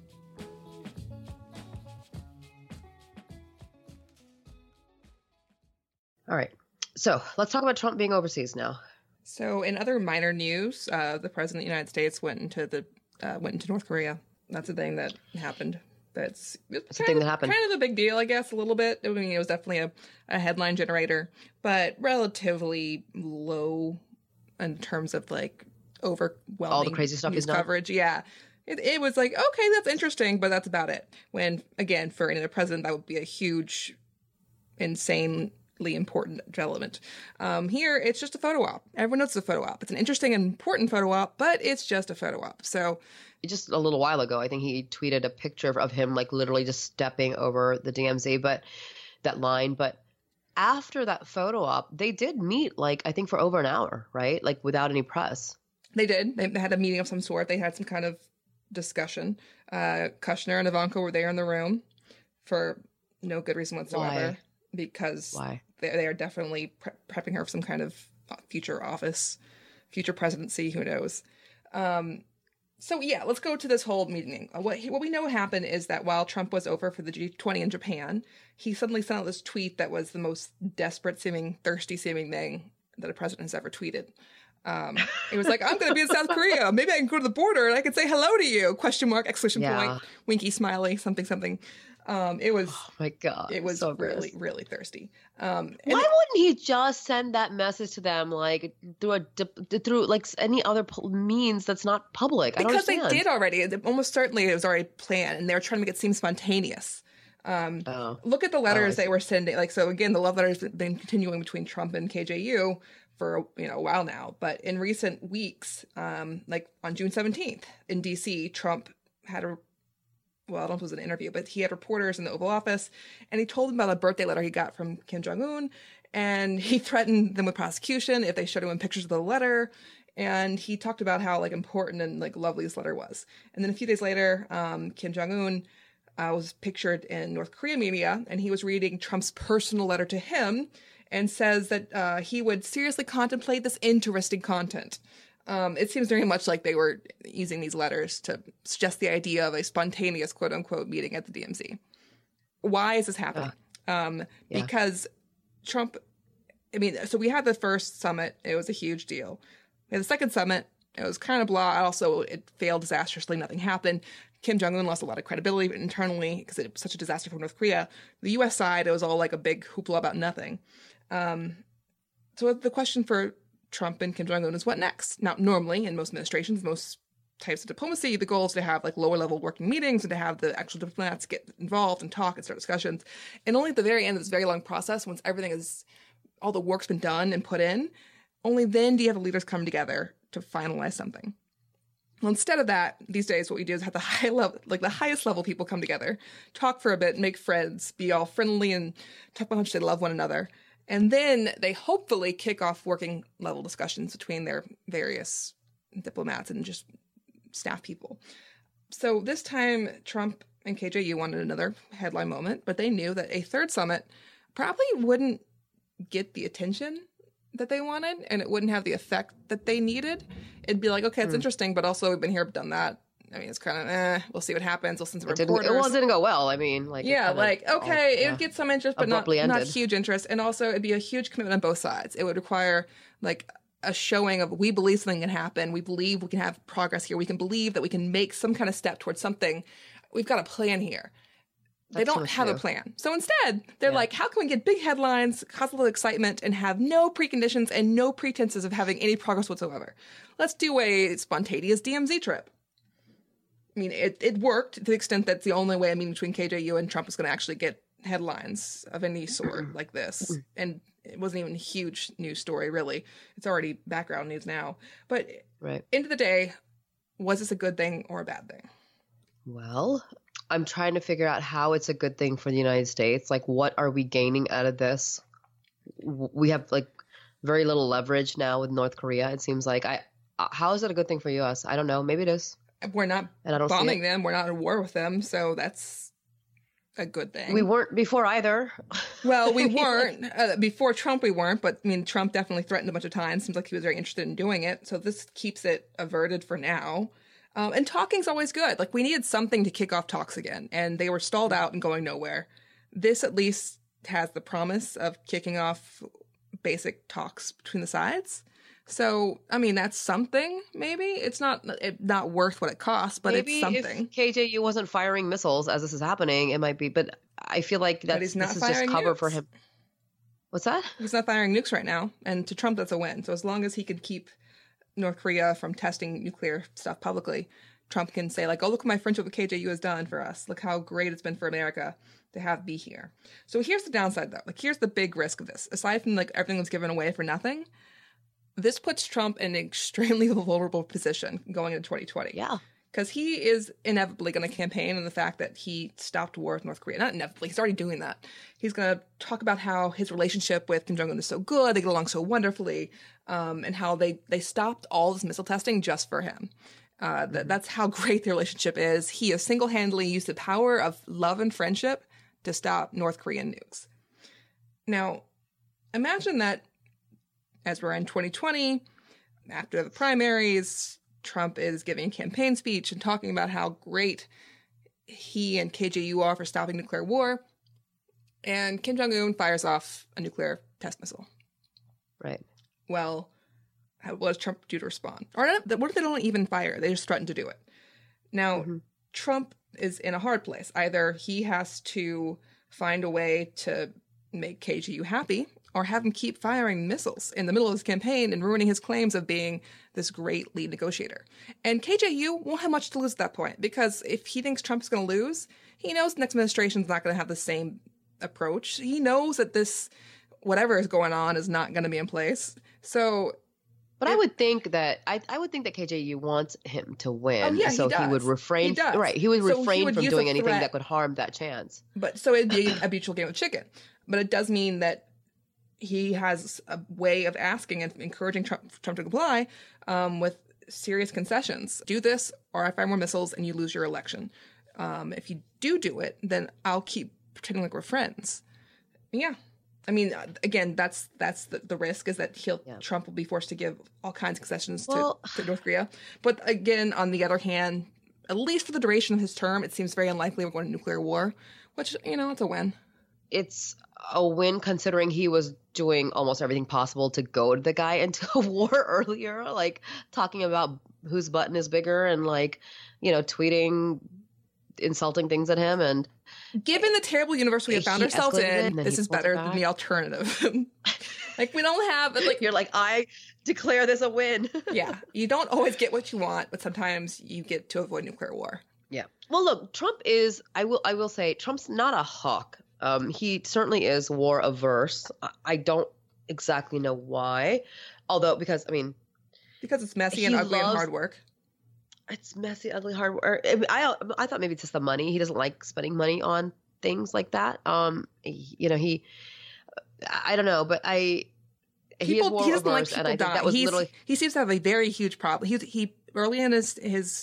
Speaker 3: All right. So let's talk about Trump being overseas now. So in other minor news, the president of the United States went into North Korea. That's a thing that happened. That's a thing that happened. Kind of a big deal, I guess, a little bit. I mean, it was definitely a headline generator, but relatively low in terms of like overwhelming all the crazy stuff news coverage. Yeah. It was like, okay, that's interesting, but that's about it. When, again, for any other president, that would be a huge, insanely important development. Here, it's just a photo op. Everyone knows it's a photo op. It's an interesting and important photo op, but it's just a photo op. So just a little while ago, I think he tweeted a picture of him like literally just stepping over the DMZ, but after that photo op, they did meet like, I think for over an hour, right? Like without any press. They did. They had a meeting of some sort. They had some kind of
Speaker 4: discussion. Kushner and Ivanka were there in the room for no good reason whatsoever.
Speaker 3: Why?
Speaker 4: Because
Speaker 3: Why?
Speaker 4: They are definitely prepping her for some kind of future office, future presidency, who knows. So yeah, let's go to this whole meeting. What we know happened is that while Trump was over for the G20 in Japan, he suddenly sent out this tweet that was the most desperate seeming, thirsty seeming thing that a president has ever tweeted. It was like, I'm going to be in South Korea. Maybe I can go to the border and I can say hello to you, question mark, exclamation point, winky, smiley, something, something. It was,
Speaker 3: oh my God,
Speaker 4: it was
Speaker 3: so
Speaker 4: really,
Speaker 3: gross.
Speaker 4: really thirsty.
Speaker 3: Why wouldn't he just send that message to them like through like any other means that's not public?
Speaker 4: Because they did already. Almost certainly it was already planned, and they were trying to make it seem spontaneous. Look at the letters they were sending. Like, so again, the love letters have been continuing between Trump and KJU for a while now. But in recent weeks, like on June 17th in D.C., Trump had I don't know if it was an interview, but he had reporters in the Oval Office, and he told them about a birthday letter he got from Kim Jong-un, and he threatened them with prosecution if they showed him pictures of the letter, and he talked about how like important and like lovely this letter was. And then a few days later, Kim Jong-un was pictured in North Korea media, and he was reading Trump's personal letter to him, and says that he would seriously contemplate this interesting content. It seems very much like they were using these letters to suggest the idea of a spontaneous quote unquote meeting at the DMZ. Why is this happening? Because Trump, so we had the first summit. It was a huge deal. We had the second summit. It was kind of blah. Also, it failed disastrously. Nothing happened. Kim Jong-un lost a lot of credibility internally because it was such a disaster for North Korea. The U.S. side, it was all like a big hoopla about nothing. So the question for Trump and Kim Jong-un is what next? Now, normally in most administrations, most types of diplomacy, the goal is to have like lower level working meetings and to have the actual diplomats get involved and talk and start discussions. And only at the very end of this very long process, once all the work's been done and put in, only then do you have the leaders come together to finalize something. Well, instead of that, these days what we do is have the highest level people come together, talk for a bit, make friends, be all friendly and talk about how much they love one another. And then they hopefully kick off working level discussions between their various diplomats and just staff people. So this time, Trump and KJU wanted another headline moment, but they knew that a third summit probably wouldn't get the attention that they wanted, and it wouldn't have the effect that they needed. It'd be like, okay, it's interesting, but also we've been here, done that. It's kind of, we'll see what happens. We'll send some reporters.
Speaker 3: It didn't go well. It
Speaker 4: would get some interest, but not huge interest. And also it'd be a huge commitment on both sides. It would require like a showing of, we believe something can happen. We believe we can have progress here. We can believe that we can make some kind of step towards something. We've got a plan here. They don't have a plan. So instead, they're like, how can we get big headlines, cause a little excitement, and have no preconditions and no pretenses of having any progress whatsoever? Let's do a spontaneous DMZ trip. It worked to the extent that's the only way a meeting between KJU and Trump is going to actually get headlines of any sort like this. And it wasn't even a huge news story, really. It's already background news now. But end of the day, was this a good thing or a bad thing?
Speaker 3: Well, I'm trying to figure out how it's a good thing for the United States. Like, what are we gaining out of this? We have like very little leverage now with North Korea. It seems like how is it a good thing for us? I don't know. Maybe it is.
Speaker 4: We're not bombing them. We're not at war with them. So that's a good thing.
Speaker 3: We weren't before either.
Speaker 4: Well, we weren't. Before Trump, we weren't. But Trump definitely threatened a bunch of times. Seems like he was very interested in doing it. So this keeps it averted for now. And talking's always good. Like, we needed something to kick off talks again. And they were stalled out and going nowhere. This at least has the promise of kicking off basic talks between the sides. So, that's something, maybe. It's not worth what it costs, but maybe it's something.
Speaker 3: If KJU wasn't firing missiles as this is happening, it might be. But I feel like this is just cover for him. What's that?
Speaker 4: He's not firing nukes right now. And to Trump, that's a win. So as long as he can keep North Korea from testing nuclear stuff publicly, Trump can say, like, oh, look what my friendship with KJU has done for us. Look how great it's been for America to be here. So here's the downside, though. Like, here's the big risk of this. Aside from, like, everything that's given away for nothing, this puts Trump in an extremely vulnerable position going into 2020.
Speaker 3: Yeah.
Speaker 4: Because he is inevitably going to campaign on the fact that he stopped war with North Korea. Not inevitably, he's already doing that. He's going to talk about how his relationship with Kim Jong-un is so good, they get along so wonderfully, and how they stopped all this missile testing just for him. That's how great their relationship is. He has single-handedly used the power of love and friendship to stop North Korean nukes. Now, imagine that as we're in 2020, after the primaries, Trump is giving a campaign speech and talking about how great he and KJU are for stopping nuclear war. And Kim Jong-un fires off a nuclear test missile.
Speaker 3: Right.
Speaker 4: Well, what does Trump do to respond? Or what if they don't even fire? They just threaten to do it. Now, Trump is in a hard place. Either he has to find a way to make KJU happy, or have him keep firing missiles in the middle of his campaign and ruining his claims of being this great lead negotiator. And KJU won't have much to lose at that point, because if he thinks Trump's going to lose, he knows the next administration's not going to have the same approach. He knows that this, whatever is going on, is not going to be in place. So...
Speaker 3: But I would think that I would think that KJU wants him to win,
Speaker 4: Oh, yeah,
Speaker 3: so he would refrain. Right, he would refrain from doing anything that could harm that chance.
Speaker 4: But so it'd be a mutual game of chicken. But it does mean that he has a way of asking and encouraging Trump to comply with serious concessions. Do this, or I fire more missiles, and you lose your election. If you do it, then I'll keep pretending like we're friends. Yeah. I mean, again, that's the risk, is that Trump will be forced to give all kinds of concessions to North Korea. But again, on the other hand, at least for the duration of his term, it seems very unlikely we're going to nuclear war, which, it's a win.
Speaker 3: It's a win considering he was doing almost everything possible to goad the guy into a war earlier, like talking about whose button is bigger and tweeting insulting things at him. And
Speaker 4: given the terrible universe we have found ourselves in, this is better than the alternative. We don't have
Speaker 3: you're like, I declare this a win.
Speaker 4: Yeah, you don't always get what you want, but sometimes you get to avoid nuclear war.
Speaker 3: Yeah. Well, look, Trump is. I will say, Trump's not a hawk. He certainly is war averse. I don't exactly know why, because
Speaker 4: it's messy and ugly and hard work.
Speaker 3: It's messy, ugly, hard work. I thought maybe it's just the money. He doesn't like spending money on things like that. I don't know, but he is war averse, like, and I think that was literally.
Speaker 4: He seems to have a very huge problem. He early in his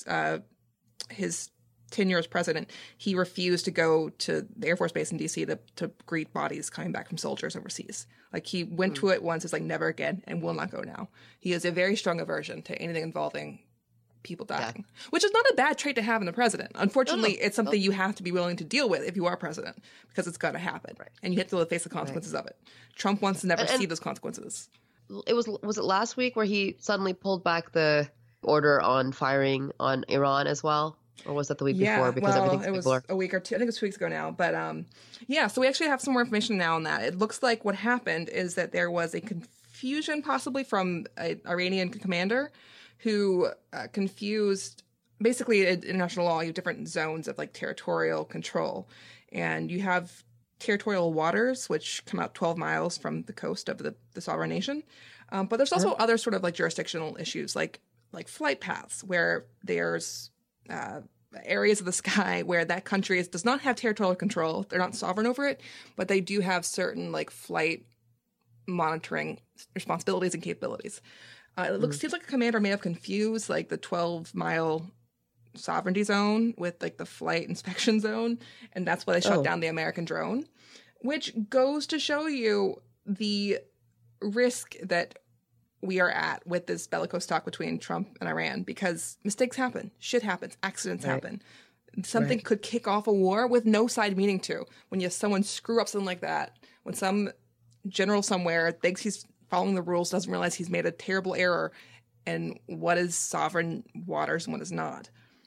Speaker 4: tenure as president, he refused to go to the Air Force Base in D.C. to greet bodies coming back from soldiers overseas. He went to it once, it's never again, and will not go now. He has a very strong aversion to anything involving people dying, which is not a bad trait to have in the president. Unfortunately, it's something you have to be willing to deal with if you are president, because it's going to happen, and you have to face the consequences of it. Trump wants to never see those consequences.
Speaker 3: Was it last week where he suddenly pulled back the order on firing on Iran as well? Or was that the week before? Because
Speaker 4: it was a week or two. I think it was 2 weeks ago now. But so we actually have some more information now on that. It looks like what happened is that there was a confusion, possibly from an Iranian commander, who confused. Basically, in international law, you have different zones of territorial control, and you have territorial waters, which come out 12 miles from the coast of the sovereign nation. But there's also other sort of jurisdictional issues, like flight paths, where there's areas of the sky where that country does not have territorial control. They're not sovereign over it, but they do have certain flight monitoring responsibilities and capabilities. It seems like a commander may have confused the 12-mile sovereignty zone with the flight inspection zone, and that's why they shut down the American drone, which goes to show you the risk that we are at with this bellicose talk between Trump and Iran, because mistakes happen, shit happens, accidents happen. Something could kick off a war with no side meaning to. When you have someone screw up something like that, when some general somewhere thinks he's following the rules, doesn't realize he's made a terrible error, and what is sovereign waters and what is not.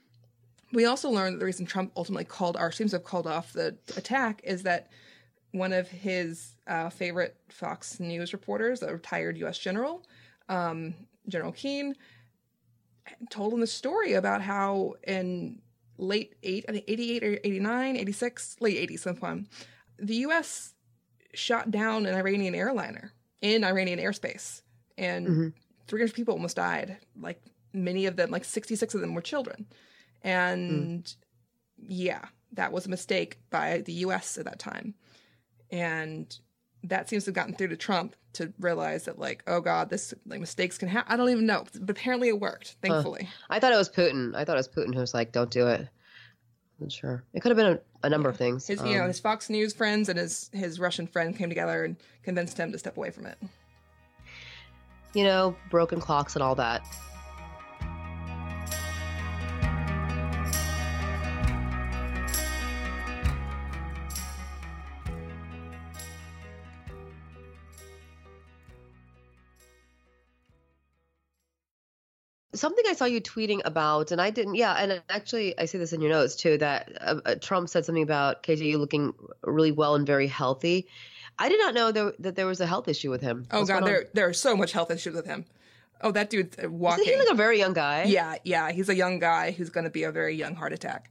Speaker 4: We also learned that the reason Trump ultimately seems to have called off the attack is that one of his favorite Fox News reporters, a retired U.S. general, General Keane, told him the story about how in late 88 or 89, 86, late 80s sometime, the U.S. shot down an Iranian airliner in Iranian airspace, and 300 people almost died. Many of them, 66 of them were children. And that was a mistake by the U.S. at that time. And that seems to have gotten through to Trump to realize that, like, oh God, this, like, mistakes can happen. I don't even know, but apparently it worked, thankfully.
Speaker 3: I thought it was Putin. Who was like, don't do it. I'm not sure. It could have been a number of things.
Speaker 4: His, his Fox News friends and his Russian friend came together and convinced him to step away from it.
Speaker 3: Broken clocks and all that. Something I saw you tweeting about, and I didn't, and actually I see this in your notes too, that Trump said something about KJU looking really well and very healthy. I did not know that there was a health issue with him.
Speaker 4: Oh God, there are so much health issues with him. Oh, that dude's walking.
Speaker 3: Isn't he like a very young guy?
Speaker 4: Yeah, he's a young guy who's going to be a very young heart attack.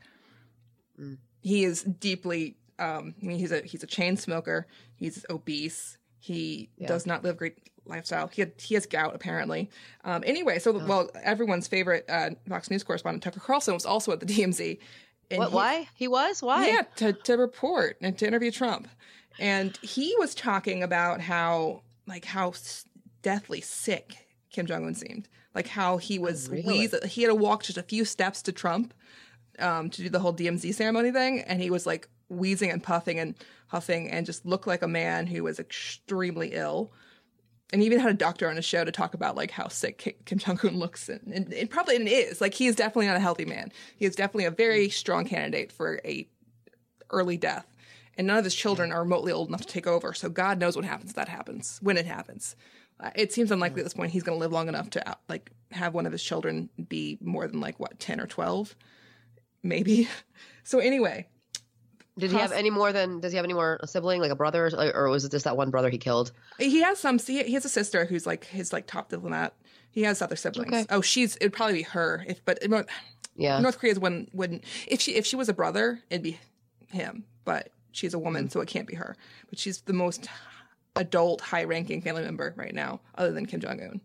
Speaker 4: He is deeply, he's a chain smoker. He's obese. He does not live great lifestyle. He has gout, apparently. Anyway, well, everyone's favorite Fox News correspondent, Tucker Carlson, was also at the DMZ. And
Speaker 3: why? He was? Why?
Speaker 4: Yeah, to report and to interview Trump. And he was talking about how deathly sick Kim Jong-un seemed. Like how he was he had to walk just a few steps to Trump to do the whole DMZ ceremony thing, and he was like wheezing and puffing and huffing and just looked like a man who was extremely ill. And he even had a doctor on his show to talk about like how sick Kim Jong-un looks, and it probably is. Like, he is definitely not a healthy man. He is definitely a very strong candidate for a early death. And none of his children are remotely old enough to take over. So God knows what happens if that happens, when it happens. It seems unlikely at this point he's going to live long enough to have one of his children be more than 10 or 12, maybe. So anyway.
Speaker 3: Does he have any more a sibling, like a brother, or was it just that one brother he killed?
Speaker 4: He has he has a sister who's like his top diplomat. He has other siblings. Okay. Oh, it'd probably be her. North Korea's wouldn't, if she was a brother, it'd be him, but she's a woman, so it can't be her. But she's the most adult, high-ranking family member right now, other than Kim Jong-un.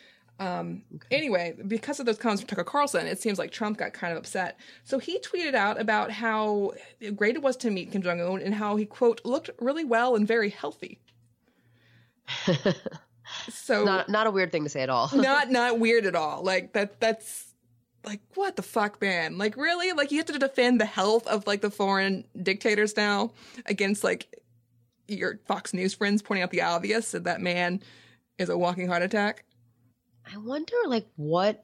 Speaker 4: Anyway, because of those comments from Tucker Carlson, it seems like Trump got kind of upset. So he tweeted out about how great it was to meet Kim Jong-un and how he, quote, looked really well and very healthy. So
Speaker 3: not a weird thing to say at all.
Speaker 4: not weird at all. Like that's like, what the fuck, man? Like, really? Like, you have to defend the health of the foreign dictators now against your Fox News friends pointing out the obvious, that man is a walking heart attack.
Speaker 3: I wonder, what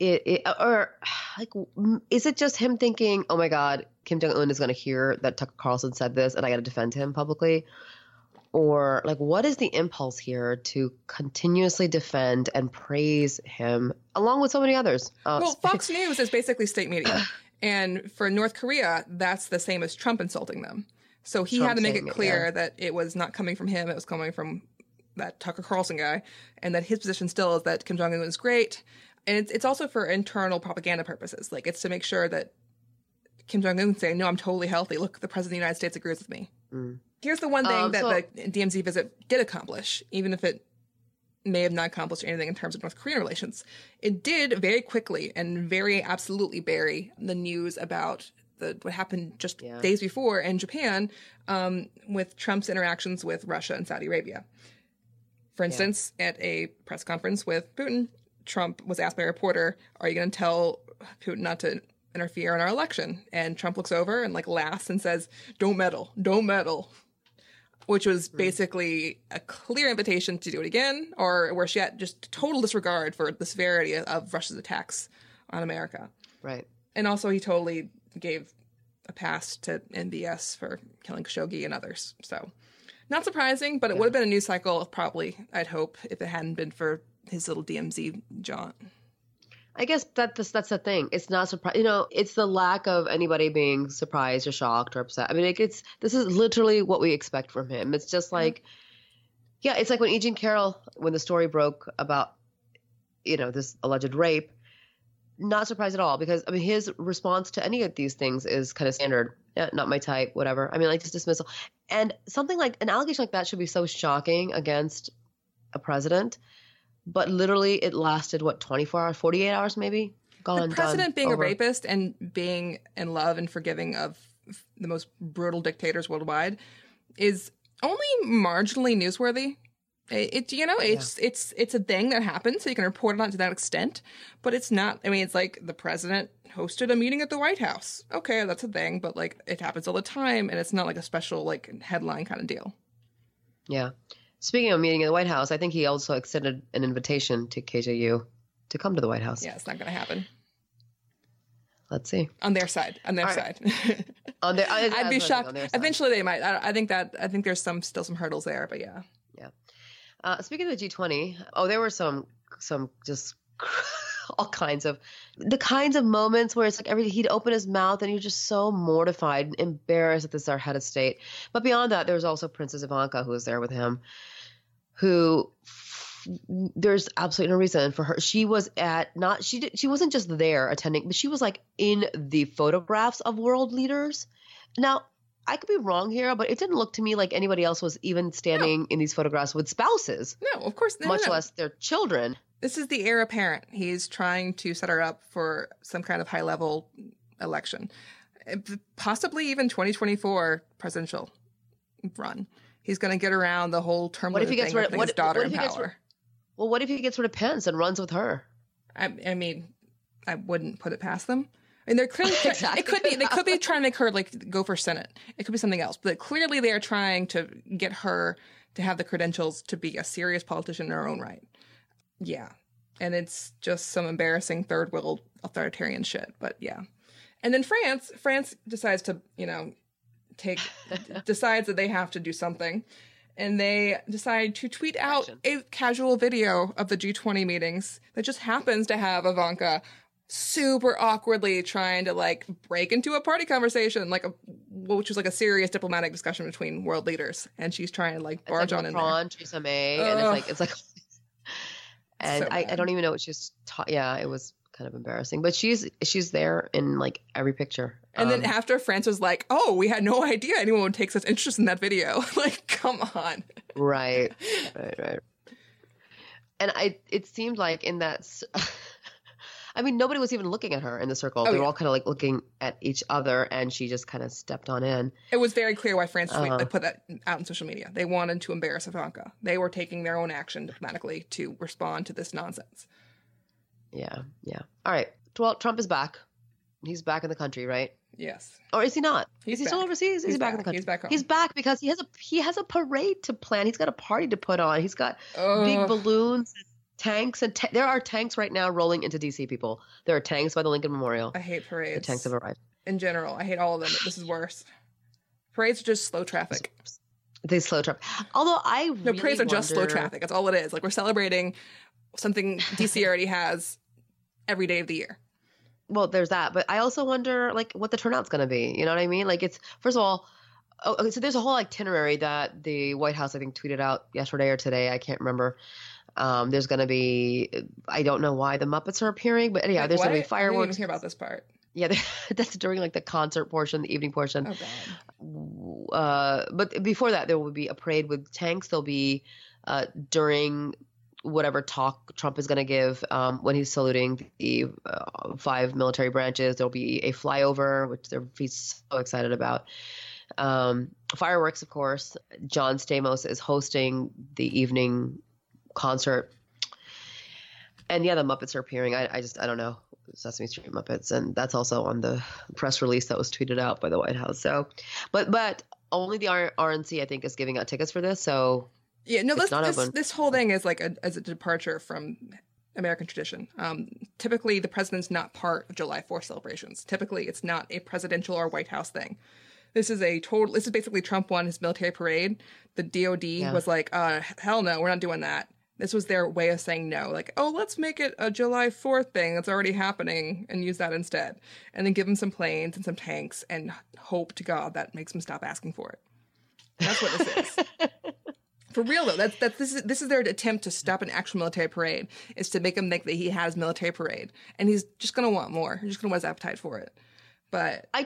Speaker 3: is it just him thinking, oh my God, Kim Jong-un is going to hear that Tucker Carlson said this and I got to defend him publicly? Or, what is the impulse here to continuously defend and praise him along with so many others?
Speaker 4: Well, Fox News is basically state media. And for North Korea, that's the same as Trump insulting them. So he had to make it clear that it was not coming from him, it was coming from that Tucker Carlson guy, and that his position still is that Kim Jong-un is great. And it's also for internal propaganda purposes. It's to make sure that Kim Jong-un is saying, no, I'm totally healthy. Look, the President of the United States agrees with me. Here's the one thing that the DMZ visit did accomplish, even if it may have not accomplished anything in terms of North Korean relations. It did very quickly and very absolutely bury the news about what happened just days before in Japan with Trump's interactions with Russia and Saudi Arabia. For instance, at a press conference with Putin, Trump was asked by a reporter, are you going to tell Putin not to interfere in our election? And Trump looks over and laughs and says, don't meddle, which was basically a clear invitation to do it again, or worse yet, just total disregard for the severity of Russia's attacks on America.
Speaker 3: Right.
Speaker 4: And also he totally gave a pass to MBS for killing Khashoggi and others. So not surprising, but it would have been a news cycle, probably, I'd hope, if it hadn't been for his little DMZ jaunt.
Speaker 3: I guess that's the thing. It's not surprising. It's the lack of anybody being surprised or shocked or upset. I mean, this is literally what we expect from him. It's just it's like when E. Jean Carroll, when the story broke about, this alleged rape, not surprised at all, because his response to any of these things is kind of standard. Yeah, not my type, whatever. Just dismissal. And something like an allegation like that should be so shocking against a president, but literally it lasted 24 hours, 48 hours maybe? Gone.
Speaker 4: The president being
Speaker 3: over.
Speaker 4: A rapist and being in love and forgiving of the most brutal dictators worldwide is Only marginally newsworthy. It's a thing that happens, so you can report it on to that extent, but it's not. I mean, it's like the president hosted a meeting at the White House. Okay, that's a thing, but like it happens all the time, and it's not like a special like headline kind of deal.
Speaker 3: Yeah. Speaking of meeting at the White House, I think he also extended an invitation to KJU to come to the White House.
Speaker 4: Yeah, it's not going to happen.
Speaker 3: Let's see.
Speaker 4: On their side. On their side. I'd be shocked. Eventually, they might. I think there's still some hurdles there, but yeah.
Speaker 3: Yeah. Speaking of the G20, there were some just all kinds of moments where it's like he'd open his mouth and you're just so mortified and embarrassed that this is our head of state. But beyond that, there was also Princess Ivanka who was there with him, who there's absolutely no reason for her. She was she wasn't just there attending, but she was like in the photographs of world leaders. Now, I could be wrong here, but it didn't look to me like anybody else was even standing in these photographs with spouses.
Speaker 4: No, of course not.
Speaker 3: Much less their children.
Speaker 4: This is the heir apparent. He's trying to set her up for some kind of high-level election. Possibly even 2024 presidential run. He's going to get around the whole term limit thing with his daughter in power.
Speaker 3: Well, what if he gets rid of Pence and runs with her?
Speaker 4: I mean, I wouldn't put it past them. And they're clearly
Speaker 3: exactly.
Speaker 4: They could be trying to make her like go for Senate. It could be something else, but clearly they are trying to get her to have the credentials to be a serious politician in her own right. Yeah, and it's just some embarrassing third world authoritarian shit. But yeah, and then France decides to decides that they have to do something, and they decide to tweet out a casual video of the G20 meetings that just happens to have Ivanka super awkwardly trying to like break into a party conversation, which was like a serious diplomatic discussion between world leaders, and she's trying to like barge on in there.
Speaker 3: Theresa May, and it's like, and so I don't even know what she's taught. Yeah, it was kind of embarrassing, but she's there in like every picture.
Speaker 4: And then after France was like, "Oh, we had no idea anyone would take such interest in that video." Like, come on.
Speaker 3: Right. And it seemed like in that. I mean, nobody was even looking at her in the circle. They were all kind of like looking at each other, and she just kind of stepped on in.
Speaker 4: It was very clear why France put that out on social media. They wanted to embarrass Ivanka. They were taking their own action diplomatically to respond to this nonsense.
Speaker 3: Yeah. All right. Well, Trump is back. He's back in the country, right?
Speaker 4: Yes.
Speaker 3: Or is he not? Is he still overseas? He's back in the country.
Speaker 4: He's back home.
Speaker 3: He's back because he has a parade to plan. He's got a party to put on. He's got big balloons. Tanks and there are tanks right now rolling into DC. People, there are tanks by the Lincoln Memorial.
Speaker 4: I hate parades.
Speaker 3: The tanks have arrived.
Speaker 4: In general, I hate all of them. This is worse. Parades are just slow traffic.
Speaker 3: They slow traffic. Although
Speaker 4: parades are just slow traffic. That's all it is. Like we're celebrating something DC already has every day of the year.
Speaker 3: Well, there's that, but I also wonder like what the turnout's going to be. You know what I mean? Like it's first of all. Okay, so there's a whole itinerary that the White House I think tweeted out yesterday or today. I can't remember. There's going to be, I don't know why the Muppets are appearing, but anyhow, there's going to be fireworks.
Speaker 4: I didn't even hear about this part.
Speaker 3: Yeah, that's during like the concert portion, the evening portion.
Speaker 4: Oh, God.
Speaker 3: But before that, there will be a parade with tanks. There'll be during whatever talk Trump is going to give when he's saluting the 5 military branches. There'll be a flyover, which he's so excited about. Fireworks, of course. John Stamos is hosting the evening concert, and yeah, the Muppets are appearing. I don't know, Sesame Street Muppets, and that's also on the press release that was tweeted out by the White House. So, but only the RNC I think is giving out tickets for this. So
Speaker 4: yeah, no, this whole thing is like as a departure from American tradition. Typically, the president's not part of July 4th celebrations. Typically, it's not a presidential or White House thing. This is basically Trump won his military parade. The DOD was like, hell no, we're not doing that. This was their way of saying no. Like, oh, let's make it a July 4th thing that's already happening and use that instead. And then give them some planes and some tanks and hope to God that makes them stop asking for it. That's what this is. For real, though, this is their attempt to stop an actual military parade, is to make him think that he has military parade. And he's just going to want more. He's just going to want his appetite for it. But
Speaker 3: I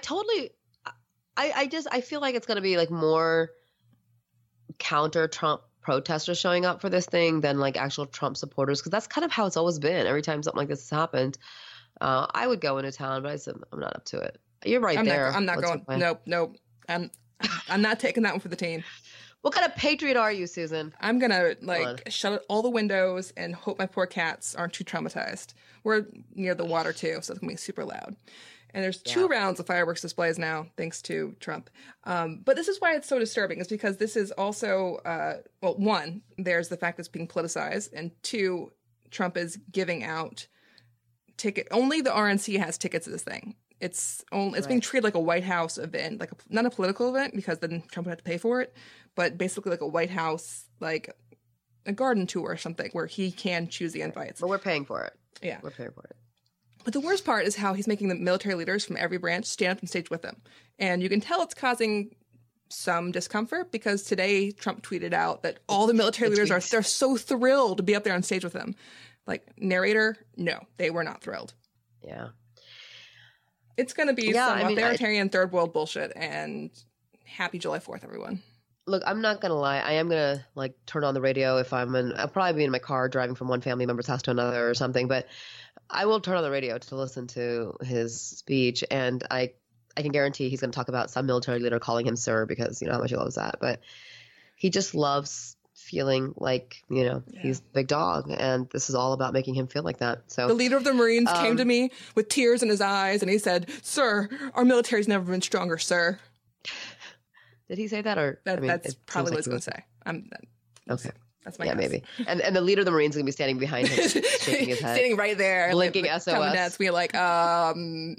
Speaker 3: feel like it's going to be like more counter Trump protesters showing up for this thing than like actual Trump supporters, because that's kind of how it's always been. Every time something like this has happened, I would go into town, but I said I'm not up to it. You're right. I'm not going. Nope. I'm not taking that one for the team. What kind of patriot are you, Susan?
Speaker 4: I'm gonna shut all the windows and hope my poor cats aren't too traumatized. We're near the water too, so it's gonna be super loud. And there's 2 rounds of fireworks displays now, thanks to Trump. But this is why it's so disturbing, is because this is also, well, 1, there's the fact that it's being politicized, and 2, Trump is giving out only the RNC has tickets to this thing. It's being treated like a White House event, like not a political event, because then Trump would have to pay for it, but basically like a White House, like a garden tour or something where he can choose the invites.
Speaker 3: But we're paying for it.
Speaker 4: Yeah.
Speaker 3: We're paying for it.
Speaker 4: But the worst part is how he's making the military leaders from every branch stand up on stage with him. And you can tell it's causing some discomfort because today Trump tweeted out that all the military leaders they're so thrilled to be up there on stage with him. Like, narrator, no, they were not thrilled.
Speaker 3: Yeah.
Speaker 4: It's going to be some authoritarian third world bullshit, and happy July 4th, everyone.
Speaker 3: Look, I'm not going to lie. I am going to turn on the radio if I'll probably be in my car driving from one family member's house to another or something, but I will turn on the radio to listen to his speech, and I can guarantee he's going to talk about some military leader calling him sir, because you know how much he loves that. But he just loves feeling like, he's the big dog, and this is all about making him feel like that. So
Speaker 4: the leader of the Marines came to me with tears in his eyes, and he said, "Sir, our military's never been stronger, sir."
Speaker 3: Did he say that, or
Speaker 4: that's probably what he's going to say?
Speaker 3: Okay.
Speaker 4: That's my guess.
Speaker 3: Maybe. And the leader of the Marines is going to be standing behind him, shaking his head.
Speaker 4: Standing right there.
Speaker 3: Blinking SOS.
Speaker 4: That's me like,
Speaker 3: All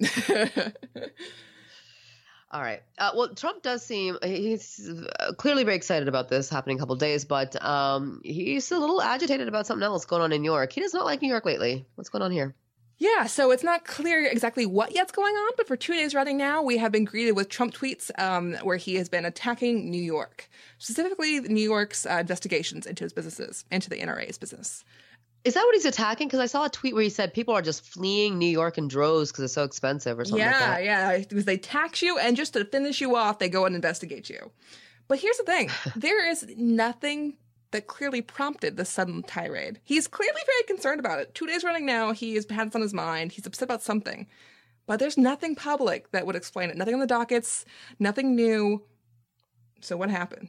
Speaker 3: right. Well, Trump does seem, he's clearly very excited about this happening a couple of days, but he's a little agitated about something else going on in New York. He does not like New York lately. What's going on here?
Speaker 4: Yeah, so it's not clear exactly what yet's going on, but for 2 days running now, we have been greeted with Trump tweets where he has been attacking New York, specifically New York's investigations into his businesses, into the NRA's business.
Speaker 3: Is that what he's attacking? Because I saw a tweet where he said people are just fleeing New York in droves because it's so expensive or something like that.
Speaker 4: Yeah, because they tax you, and just to finish you off, they go and investigate you. But here's the thing. There is nothing that clearly prompted this sudden tirade. He's clearly very concerned about it. 2 days running now, he has had this on his mind. He's upset about something. But there's nothing public that would explain it. Nothing on the dockets, nothing new. So what happened?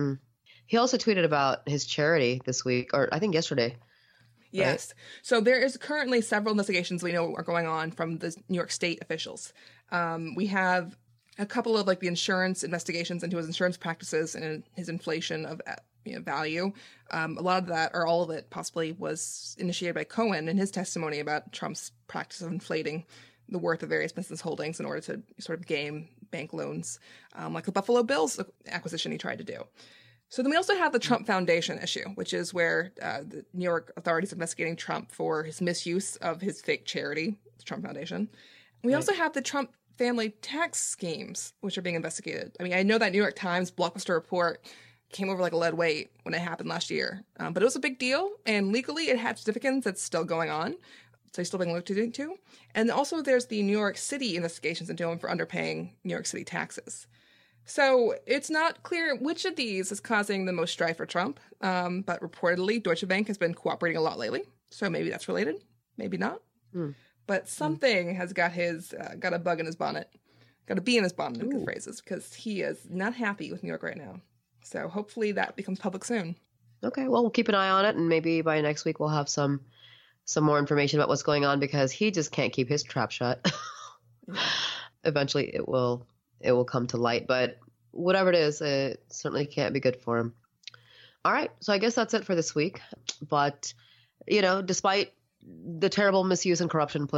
Speaker 3: He also tweeted about his charity this week, or I think yesterday.
Speaker 4: Yes. Right? So there is currently several investigations we know are going on from the New York State officials. We have a couple of the insurance investigations into his insurance practices and his inflation of value. A lot of that, or all of it possibly, was initiated by Cohen in his testimony about Trump's practice of inflating the worth of various business holdings in order to sort of game bank loans, like the Buffalo Bills acquisition he tried to do. So then we also have the Trump Foundation issue, which is where the New York authorities are investigating Trump for his misuse of his fake charity, the Trump Foundation. We also have the Trump family tax schemes, which are being investigated. I mean, I know that New York Times blockbuster report came over like a lead weight when it happened last year. But it was a big deal, and legally it had significance that's still going on. So he's still being looked into. And also there's the New York City investigations into him for underpaying New York City taxes. So it's not clear which of these is causing the most strife for Trump. But reportedly, Deutsche Bank has been cooperating a lot lately. So maybe that's related. Maybe not. But something has got got a bug in his bonnet. Got a bee in his bonnet, in good phrases, because he is not happy with New York right now. So hopefully that becomes public soon. Okay, well, we'll keep an eye on it, and maybe by next week we'll have some more information about what's going on, because he just can't keep his trap shut. Eventually it will come to light, but whatever it is, it certainly can't be good for him. All right, so I guess that's it for this week. But, despite the terrible misuse and corruption,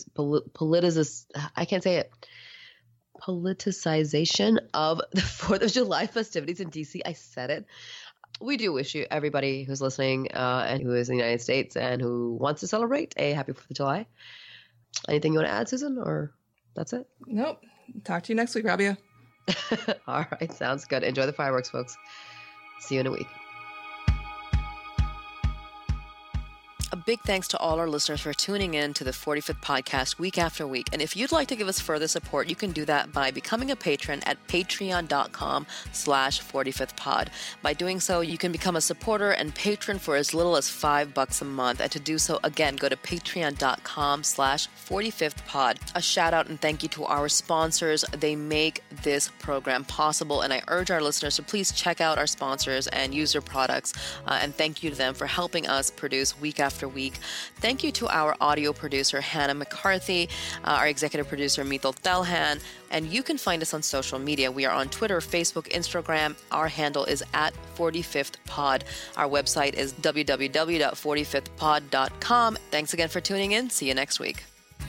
Speaker 4: politicization of the 4th of July festivities in D.C. I said it. We do wish you, everybody who's listening and who is in the United States and who wants to celebrate, a happy 4th of July. Anything you want to add, Susan, or that's it? Nope. Talk to you next week, Rabia. All right. Sounds good. Enjoy the fireworks, folks. See you in a week.
Speaker 5: big thanks to all our listeners for tuning in to the 45th podcast week after week. And if you'd like to give us further support, you can do that by becoming a patron at patreon.com/45thpod. By doing so, you can become a supporter and patron for as little as $5 a month. And to do so, again, go to patreon.com/45thpod. A shout out and thank you to our sponsors. They make this program possible. And I urge our listeners to please check out our sponsors and use their products. And thank you to them for helping us produce week after week. Thank you to our audio producer, Hannah McCarthy, our executive producer, Mithil Thelhan, and you can find us on social media. We are on Twitter, Facebook, Instagram. Our handle is at 45thpod. Our website is www.45thpod.com. Thanks again for tuning in. See you next week.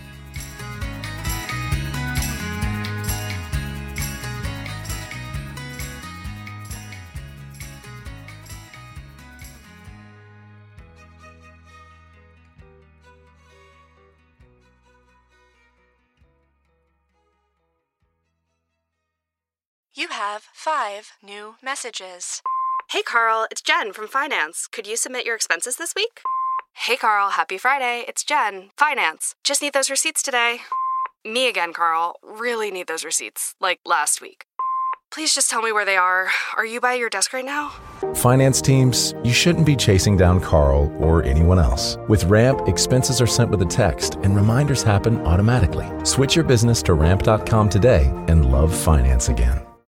Speaker 6: You have 5 new messages. Hey Carl, it's Jen from Finance. Could you submit your expenses this week? Hey Carl, happy Friday. It's Jen, Finance. Just need those receipts today. Me again, Carl. Really need those receipts, like last week. Please just tell me where they are. Are you by your desk right now?
Speaker 7: Finance teams, you shouldn't be chasing down Carl or anyone else. With Ramp, expenses are sent with a text and reminders happen automatically. Switch your business to ramp.com today and love finance again.